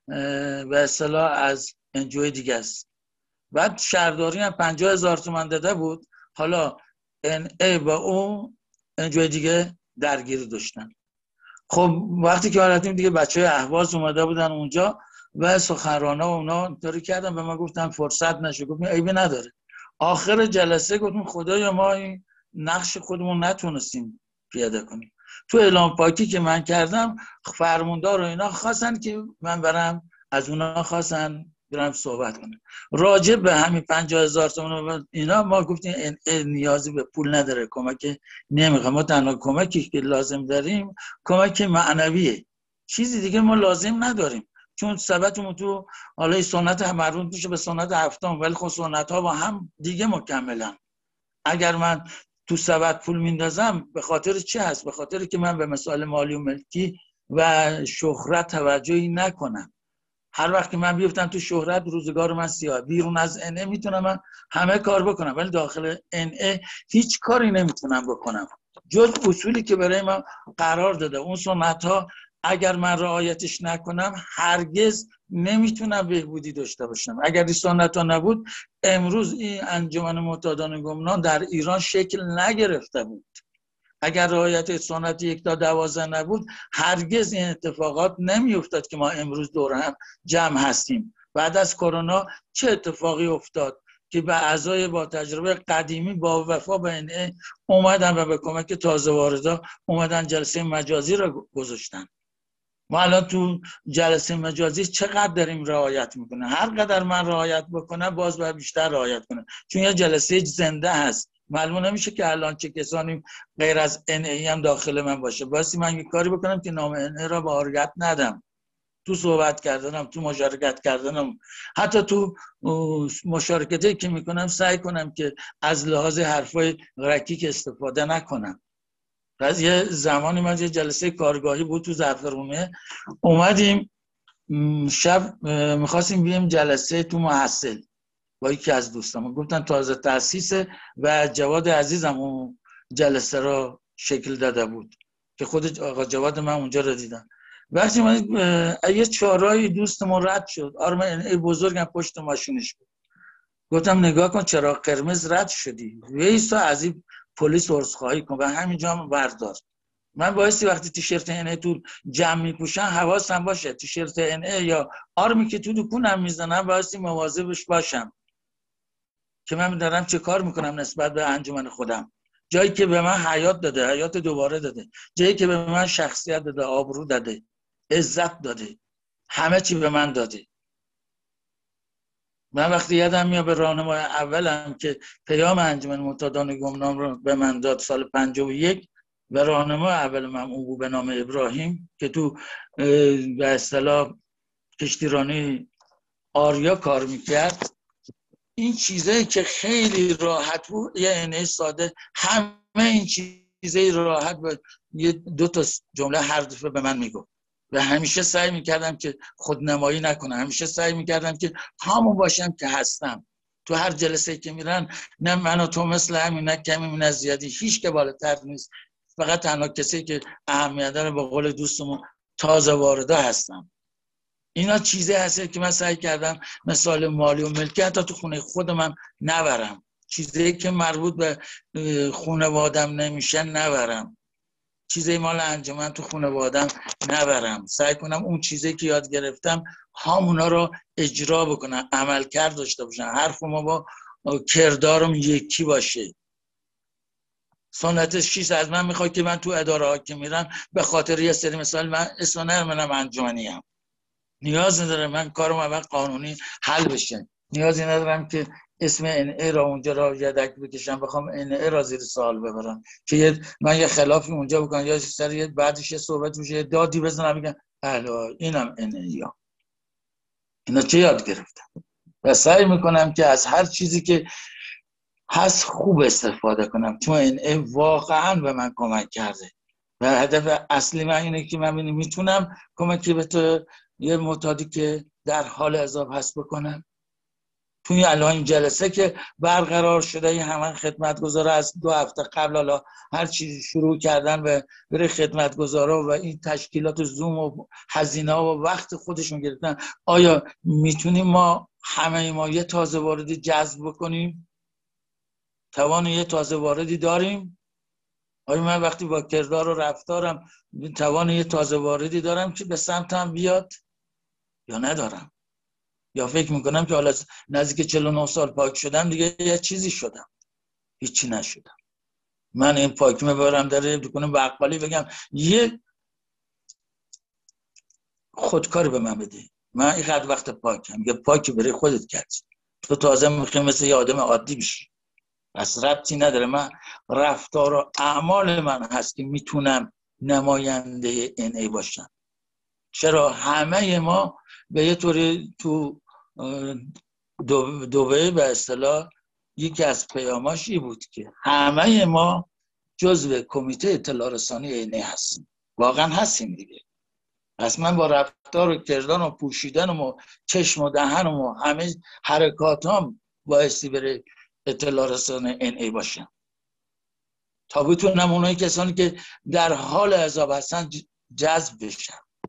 به اصطلاح از انجوی دیگه است. بعد شهرداری هم پنجاه هزار تومان داده بود، حالا ان ای با اون انجوی دیگه درگیری داشتن. خب وقتی که رفتیم دیگه بچه های اهواز اومده بودن اونجا و سخنرانا و اونا اینطوری کردن به ما گفتن فرصت نشه. گفتیم عیبی نداره. آخر جلسه گفتیم خدایا ما این نقش خودمون نتونستیم پیاده کنیم. تو اعلام پاکی که من کردم فرماندار و اینا خواستن که من برم، از اونا خواستن برم صحبت کنم راجع به همین پنجاه هزار تومان اینا. ما گفتیم نیازی به پول نداره، کمک نمیخوام، ما تنها کمکی که لازم داریم کمک معنویه، چیزی دیگه ما لازم نداریم. چون سبتمون تو حالا سنت هم مربوط میشه به سنت هفتم، ولی خب سنت ها با هم دیگه مکملن. اگر من تو سبت پول میندازم به خاطر چی هست؟ به خاطر که من به مسائل مالی و ملکی و شهرت توجهی نکنم. هر وقت که من بیفتم تو شهرت روزگار من سیاه. بیرون از انه میتونم من همه کار بکنم ولی داخل انه هیچ کاری نمیتونم بکنم جز اصولی که برای ما قرار داده. اون سنت ها اگر من رعایتش نکنم هرگز نمیتونم بهبودی داشته باشم. اگر این سنت ها نبود امروز این انجمن معتادان گمنام در ایران شکل نگرفته بود. اگر رعایت سنت یک تا دوازده نبود هرگز این اتفاقات نمیافتاد که ما امروز دور هم جمع هستیم. بعد از کرونا چه اتفاقی افتاد که به اعضای با تجربه قدیمی با وفا به این اومدن و به کمک تازه واردا اومدن جلسه مجازی را گذاشتن. ما الان تو جلسه مجازی چقدر داریم رعایت میکنه؟ هر قدر من رعایت بکنم باز باید بیشتر رعایت کنه، چون یه جلسه زنده هست. معلوم نمیشه که الان چه کسانی غیر از ان ای هم داخل من باشه. باستی من یه کاری بکنم که نام ان ای را به حرکت ندم. تو صحبت کردنم، تو مشارکت کردنم، حتی تو مشارکتی که میکنم سعی کنم که از لحاظ حرفای رکیک استفاده نکنم. از یه زمانی من یه جلسه کارگاهی بود تو زعفرونه، اومدیم شب میخواستیم بیم جلسه تو محصل با یکی از دوستان، گفتن تازه تأسیسه و جواد عزیزم اون جلسه را شکل داده بود که خود آقا جواد من اونجا رو دیدم. وقتی من یه چهارای دوستمون رد شد، آرما ای بزرگم پشت ماشینش بود، گفتم نگاه کن چرا قرمز رد شدی، ویسا از این پلیس عذرخواهی کن و همینجا هم بردار. من بایستی وقتی تیشرت ان ای تو جمع میپوشن حواسم باشه تیشرت ان ای یا آرمی که تو دکونم میزنم بایستی مواظبش باشم که من دارم چه کار میکنم نسبت به انجمن خودم. جایی که به من حیات داده، حیات دوباره داده، جایی که به من شخصیت داده، آبرو داده، عزت داده، همه چی به من داده. من وقتی یادم میاد به راهنمای اولم که پیام انجمن معتادان گمنام رو به من داد سال پنجاه و یک و راهنمای اول من اون بود به نام ابراهیم که تو به اصطلاح کشتیرانی آریا کار میکرد. این چیزایی که خیلی راحت بود، یعنی ساده، همه این چیزای راحت بود، یه دو تا جمله هر دفعه به من میگفت و همیشه سعی میکردم که خودنمایی نکنم، همیشه سعی میکردم که همون باشم که هستم. تو هر جلسه که میرن نه من و تو مثل همین، نه کمی نه زیادی، هیچ که بالاتر نیست. فقط تنها کسی که اهمیت داره به قول دوستمون تازه وارده هستم. اینا چیزی هست که من سعی کردم مثال مالی و ملکی حتی تو خونه خودم نبرم، چیزی که مربوط به خانوادم نمیشه نبرم، چیزی مال انجمن تو خانوادم نبرم. سعی کنم اون چیزی که یاد گرفتم همونا رو اجرا بکنم، عمل کرد داشته باشم، حرف ما با کردارم یکی باشه. سنت شیش از من میخواد که من تو اداره ها که میرم به خاطر یه سری مثال من اسم منم انجمنی هم نیاز ندارم من کارم اول قانونی حل بشه، نیازی ندارم که اسم ان ای را اونجا را یدک بکشم بخوام ان ای را زیر سوال ببرم که من یه خلافی اونجا بکنم یا سر یه بعدش یه صحبت بشه یه دادی بزنم بگم بله اینم ان ای ها. اینا چه یاد گرفتم و سعی میکنم که از هر چیزی که هست خوب استفاده کنم، چون ان ای واقعا به من کمک کرده و هدف اصلی من اینه که من میتونم کمکی به تو یه معتادی که در حال عذاب هست بکنم. توی الان این جلسه که برقرار شده این همه خدمتگزارا از دو هفته قبل حالا هر چیزی شروع کردن و بره خدمتگزارا و این تشکیلات زوم و هزینه و وقت خودشون گرفتن، آیا میتونیم ما همه ما یه تازه واردی جذب بکنیم؟ توان یه تازه واردی داریم؟ آیا من وقتی با کردار و رفتارم توان یه تازه واردی دارم که به سمتم بیاد یا ندارم؟ یا فکر میکنم که حالا نزدیک چهل و نه سال پاک شدم دیگه یه چیزی شدم؟ هیچی نشدم. من این پاکیمه ببرم در دکون بقالی بگم یه خودکاری به من بده، من این قد وقت پاکم، یه پاکی برای خودت کردی، تو تازه میخوای مثل یه آدم عادی بشی. پس ربطی نداره، من رفتار و اعمال من هست که میتونم نماینده ان ای باشم. چرا همه ما به یه طوری تو دبی به اصطلاح یکی از پیاماش این بود که همه ما جزو کمیته اطلاع رسانی ان ای هستیم. واقعا هستیم دیگه. پس من با رفتار و کردن و پوشیدن و چشم و دهن و همه حرکاتام بایستی بره اطلاع رسانی ان ای باشم تا بتونم اونایی کسانی که در حال عذاب هستن جذب بشن.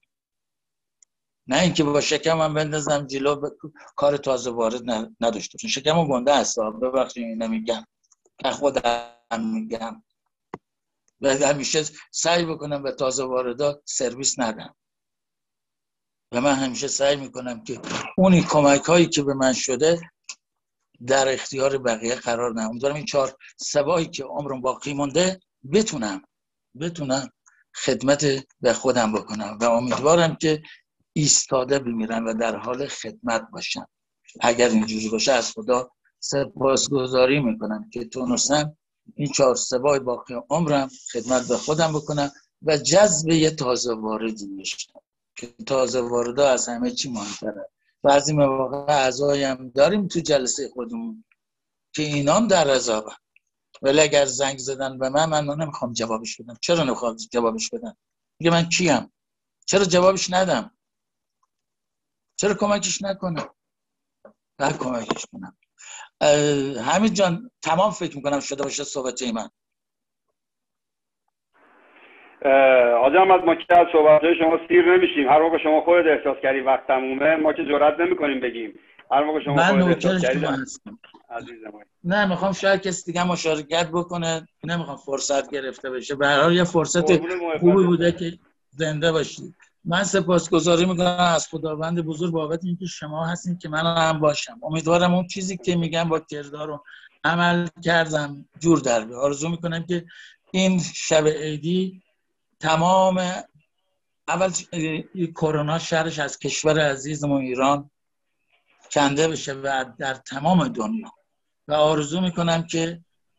نه اینکه با شکمم بندازم جلو ب... کار تازه وارد نداشته باشم. شکمم گنده است، ببخشید اینو میگم که خودم میگم، و همیشه سعی بکنم به تازه واردات سرویس ندم و من همیشه سعی میکنم که اونی کمک هایی که به من شده در اختیار بقیه قرار ندم. امیدوارم این چهار سبایی که عمرم باقی مونده بتونم بتونم خدمت به خودم بکنم و امیدوارم که ایستاده بمیرم و در حال خدمت باشم. اگر اینجوری باشه از خدا سپاسگزاری میکنم که تونستم این چهار سبای باقی عمرم خدمت به خودم بکنم و جذب یه تازه واردی بشم که تازه واردا از همه چی مهمتره. بعضی مواقع اعضایم داریم تو جلسه خودمون که اینام در عذابن، ولی اگر زنگ زدن به من من نمیخوام جوابش بدم. چرا نمیخوام جوابش بدم؟ میگه من کیم؟ چرا جوابش ندم؟ چرا کمکش نکنم؟ بعد کمکش کنم. حمید جان تمام فکر میکنم شده باشه صحبت من. آقا احمد ما که از صحبت‌های شما سیر نمیشیم. هر موقع شما خودت احساس کردی وقت تمومه ما که جرئت نمیکنیم بگیم. هر موقع شما خودت احساس کردی عزیزم. نه میخوام شاید کسی دیگه مشارکت بکنه، نمیخوام فرصت گرفته بشه. به هر حال یه فرصت خوبی بوده که زنده باشید. من سپاسگزاری میکنم از خداوند بزرگ بابت اینکه شما هستین که من هم باشم. امیدوارم اون چیزی که میگم با کردار و عمل کردم جور در بیاد. آرزو میکنم که این شب عیدی تمام اول کرونا شرش از کشور عزیزمون ایران کنده بشه و در تمام دنیا، و آرزو میکنم که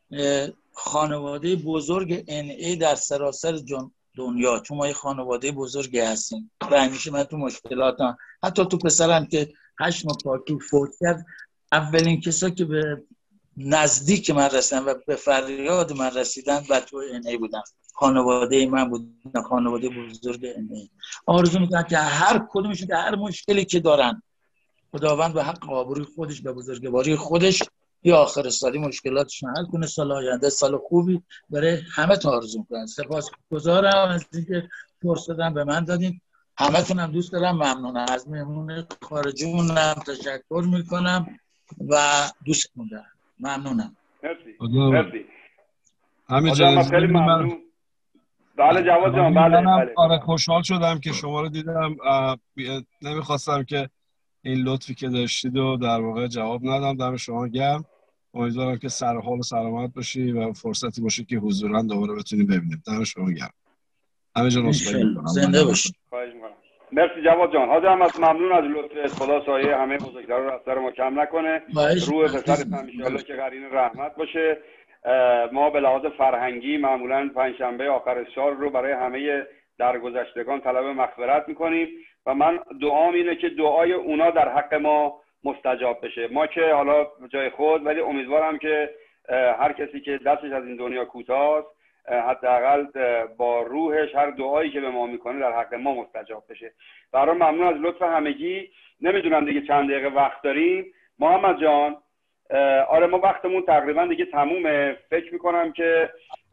خانواده بزرگ ان ای در سراسر دنیا، چون ما یه خانواده بزرگی هستیم و همیشه من تو مشکلاتم، حتی تو پسرم که هشت ماه پاکو فوت کرد، اولین کسا که به نزدیک من رسیدن و به فریاد من رسیدن بچه‌های ان ای بودن، خانواده من بودن، خانواده بزرگ ان ای. آرزو میکنم که هر کدومشون که هر مشکلی که دارن خداوند به حق آبروی خودش به بزرگواری خودش یا آخر سالی مشکلاتشون حل کنه، سال آینده سال خوبی برای همه تا آرزو میکنم. سپاسگزارم از اینکه فرصت به من دادین. همتون هم دوست دارم، ممنونم. از مهمون خارجیمونم تشکر میکنم و دوستتون دارم. ممنونم. مرسی. مرسی. همین جان خیلی ممنون. بله جواد جان. بله بله. آره خوشحال شدم که شما رو دیدم. نمیخواستم که این لطفی که داشتید و در واقع جواب ندم. دم شما گرم. امیدوارم که سر حال و سلامت باشی و فرصتی باشه که حضوراً دوباره بتونیم ببینیم. دم شما گرم. همه جا نصفه زنده باشید. مرسی جواد جان. حاضر هم از ممنون از لطفت. خدا سایه همه بزرگترا رو از سر ما کم نکنه. روح پسرت هم ان شاءالله که قرین رحمت باشه. ما به لحاظ فرهنگی معمولاً پنجشنبه آخر سال رو برای همه درگذشتگان طلب مغفرت میکنیم و من دعام اینه که دعای اونا در حق ما مستجاب بشه. ما که حالا جای خود، ولی امیدوارم که هر کسی که دستش از این دنیا کوتاست حداقل با روحش هر دعایی که به ما میکنه در حق ما مستجاب بشه. برای ممنون از لطف همگی. نمیدونم دیگه چند دقیقه وقت داریم محمد جان. آره ما وقتمون تقریبا دیگه تمومه. فکر میکنم که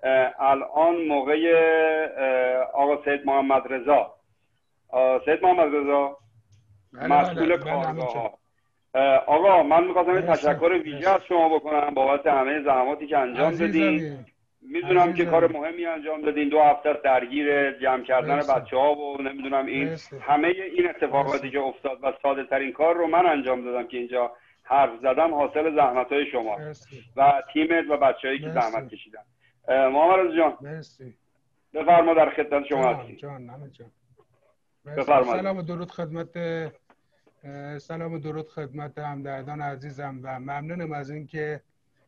الان موقع آقا سید محمد رضا سید محمد رضا مسئول کارگاه. آقا من میخواستم یه تشکر ویژه از شما بکنم بابت همه زحماتی که انجام دادین. میدونم که کار مهمی انجام دادین. دو هفته درگیر جمع کردن بچه ها و نمیدونم این همه این اتفاقاتی که افتاد و ساده ترین کار رو من انجام دادم که اینجا حرف زدم حاصل زحمت های شما و تیمت و بچه هایی که زحمت کشیدن. محمد رضا جان مرسی. بفرما در خدمت شما هستیم. جان نمید جان. بفرمایید. سلام و درود خدمت سلام و درود خدمت همدردان عزیزم و ممنونم از اینکه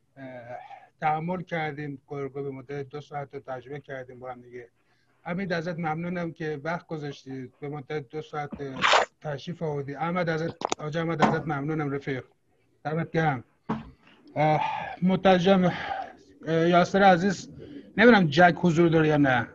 تحمل کردیم. به مدت دو ساعت تجربه کردیم با هم دیگه. حمید ازت ممنونم که وقت گذاشتید به مدت دو ساعت تشریف آوردی. احمد ازت آقا احمد ازت ممنونم رفیق. دمت گرم. مترجم یاسر عزیز نمیدونم جک حضور داره یا نه،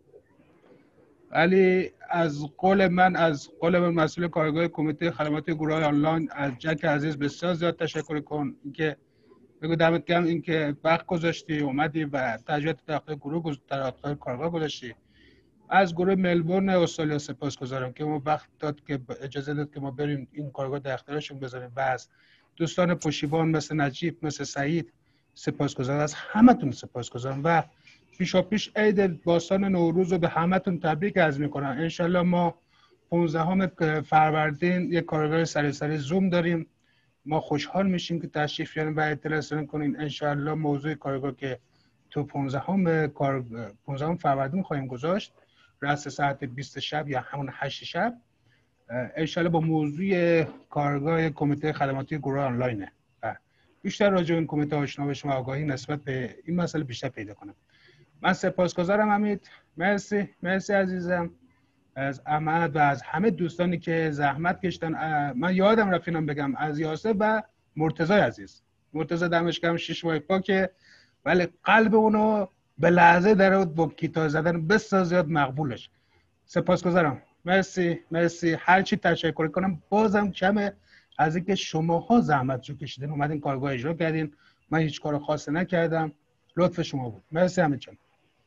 ولی از قول من از قول من مسئول کارگاه کمیته خدمات گروه آنلاین از جک عزیز بسیار زیاد تشکر کن اینکه بگو دمت گرم اینکه وقت گذاشتی اومدی و تجربه داخل گروه در داخل کارگاه گذاشتی از گروه ملبورن استرالیا سپاسگزارم که ما وقت داد که اجازه داد که ما بریم این کارگاه در اختیارشون بذاریم و از دوستان پشتیبان مثل نجیب، مثل سعید سپاسگزارم، از همتون سپاسگزارم و پیشا پیش عید باستان نوروز رو به همتون تبریک عرض میکنم. انشالله ما پانزدهم فروردین یک کارگاه سریع زوم داریم. ما خوشحال میشیم که تشریف بیارین و اطلاع رسانی کنین. انشالله موضوع کارگاه که تو پانزدهم کار پانزدهم فروردین خواهیم گذاشت رأس ساعت بیست شب یا همون هشت شب، انشالله با موضوع کارگاه کمیته خدماتی گروه آنلاینه و بیشتر راجع به این کمیته آشنا بشم و آگاهی نسبت به این مسئله بیشتر پیدا کنم. من سپاسگزارم حمید، مرسی مرسی عزیزم از احمد و از همه دوستانی که زحمت کشتن. من یادم رفت اینم بگم از یاسر و مرتضی عزیز، مرتضی دمش گرم شش ماه پاکه ولی قلب اونو به لحظه در با کیتار زدن بسیار زیاد مقبولش. سپاسگزارم، مرسی مرسی. هر چی تشکر کنم بازم کمه از اینکه شماها زحمت رو کشیدین اومدین کارگاه اجرا کردین. من هیچ کار خاصی نکردم، لطف شما بود. مرسی حمید جان.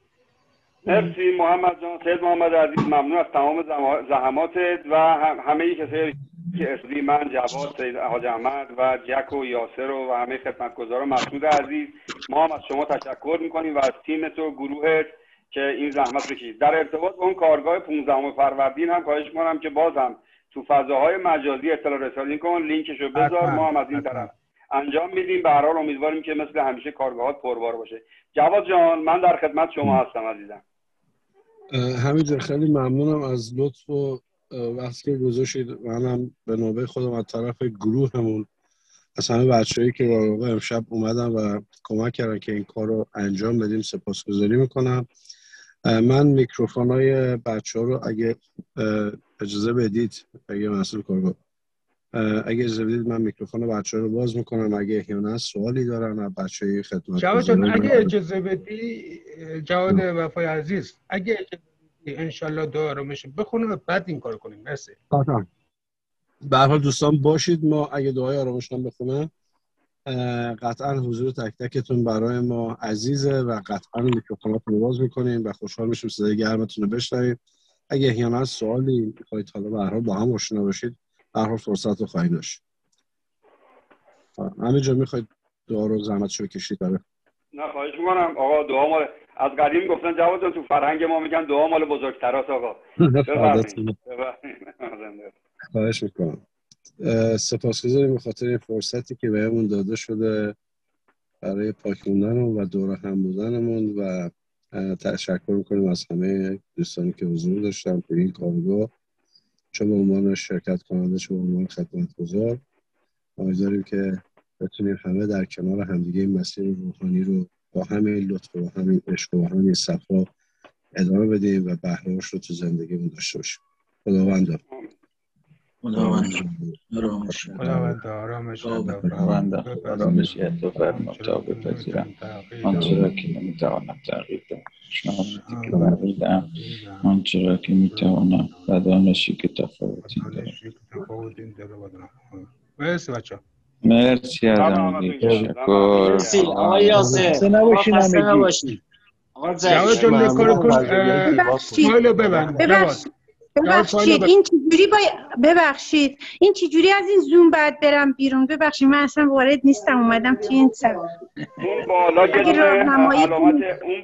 مرسی محمد جان. سید محمد عزیز ممنون از تمام زحماتت و همه کسایی که اسمی من، جواد، سید حاج احمد و جک و یاسر و همه خدمتگزاران، مسعود عزیز، ما هم از شما تشکر میکنیم و از تیمت و گروهت که این زحمت کشید. در ارتباط با اون کارگاه پانزدهم فروردین هم خواهش میکنم که باز هم تو فضاهای مجازی اطلاع رسانی کن، لینکشو بذار، ما هم از این طرف انجام میدیم. به هر حال امیدواریم که مثل همیشه کارگاهات پربار باشه. جواد جان من در خدمت شما هستم عزیزم. همینجور خیلی ممنونم از لطف و وقتی که گذاشتید. منم به نوبه خودم از طرف گروهمون از همه بچه‌ای که واقعا امشب اومدن و کمک کردن که این کار رو انجام بدیم سپاسگزاری میکنم. من میکروفونای بچه‌ها رو اگه اجازه بدید، اگه مسئول کارگاه اگه اجازه بدید من میکروفون بچه‌ها رو باز میکنم. اگه احیانا سوالی دارن از بچه‌های خدمت جواد جان اگه اجازه بدی، جواد وفای عزیز اگه اجازه بدی انشالله دعا رو میشه بخونیم و بعد این کار کنیم. مرسی. قطعا. به هر حال دوستان باشید، ما اگه دعای آرامش هم بخونم قطعا حضور تک تکتون برای ما عزیزه و قطعا میکروفوناتون رو باز میکنیم و خوشحال میشیم صدای گرمتون رو بشنویم. اگه احیانا سوالی میخواید حالا به هر حال با هم آشنا بشید، به هر حال فرصت رو خواهید داشت. همینجا میخواید دعا رو زحمتشو بکشید؟ داره نه خواهش میکنم آقا. دعا مال از قدیم گفتن جواد جان، تو فرهنگ ما میگن دعا مال بزرگتراست آقا. بفرمایید. خواهش میکنم. سپاسگزاریم به خاطر این فرصتی که بهمون داده شده برای پاک موندنمون و دور هم بودنمون و تشکر میکنیم از همه دوستانی که حضور داشتن تو این کارگاه، چه به عنوان شرکت کننده چه به عنوان خدمتگزار. امیدواریم که بتونیم همه در کنار همدیگه این مسیر روحانی رو با همین لطف و همین عشق و همین صفا ادامه بدیم و بهره‌اش رو تو زندگیمون داشته باشیم. خداوند خداوند آرامش خداوند آرامش خداوند آرامش تو فرما تا بپذیرم آنچه را که نمیتوانم تغییر دهم، شناختی که بردم آنچه را که میتوانم و دانشی که تفاوتی دارم. مرسی بچه. مرسی از همگی. تشکر. مرسی آقای یاسر. خسته نباشید. آقا جواد جان کارو کن. فایلو ببند. ببخشید این چجوری باید ببخشید این چجوری از این زوم بعد برم بیرون؟ ببخشید من اصلا وارد نیستم، اومدم توی این سر. اون بالا که علامت اون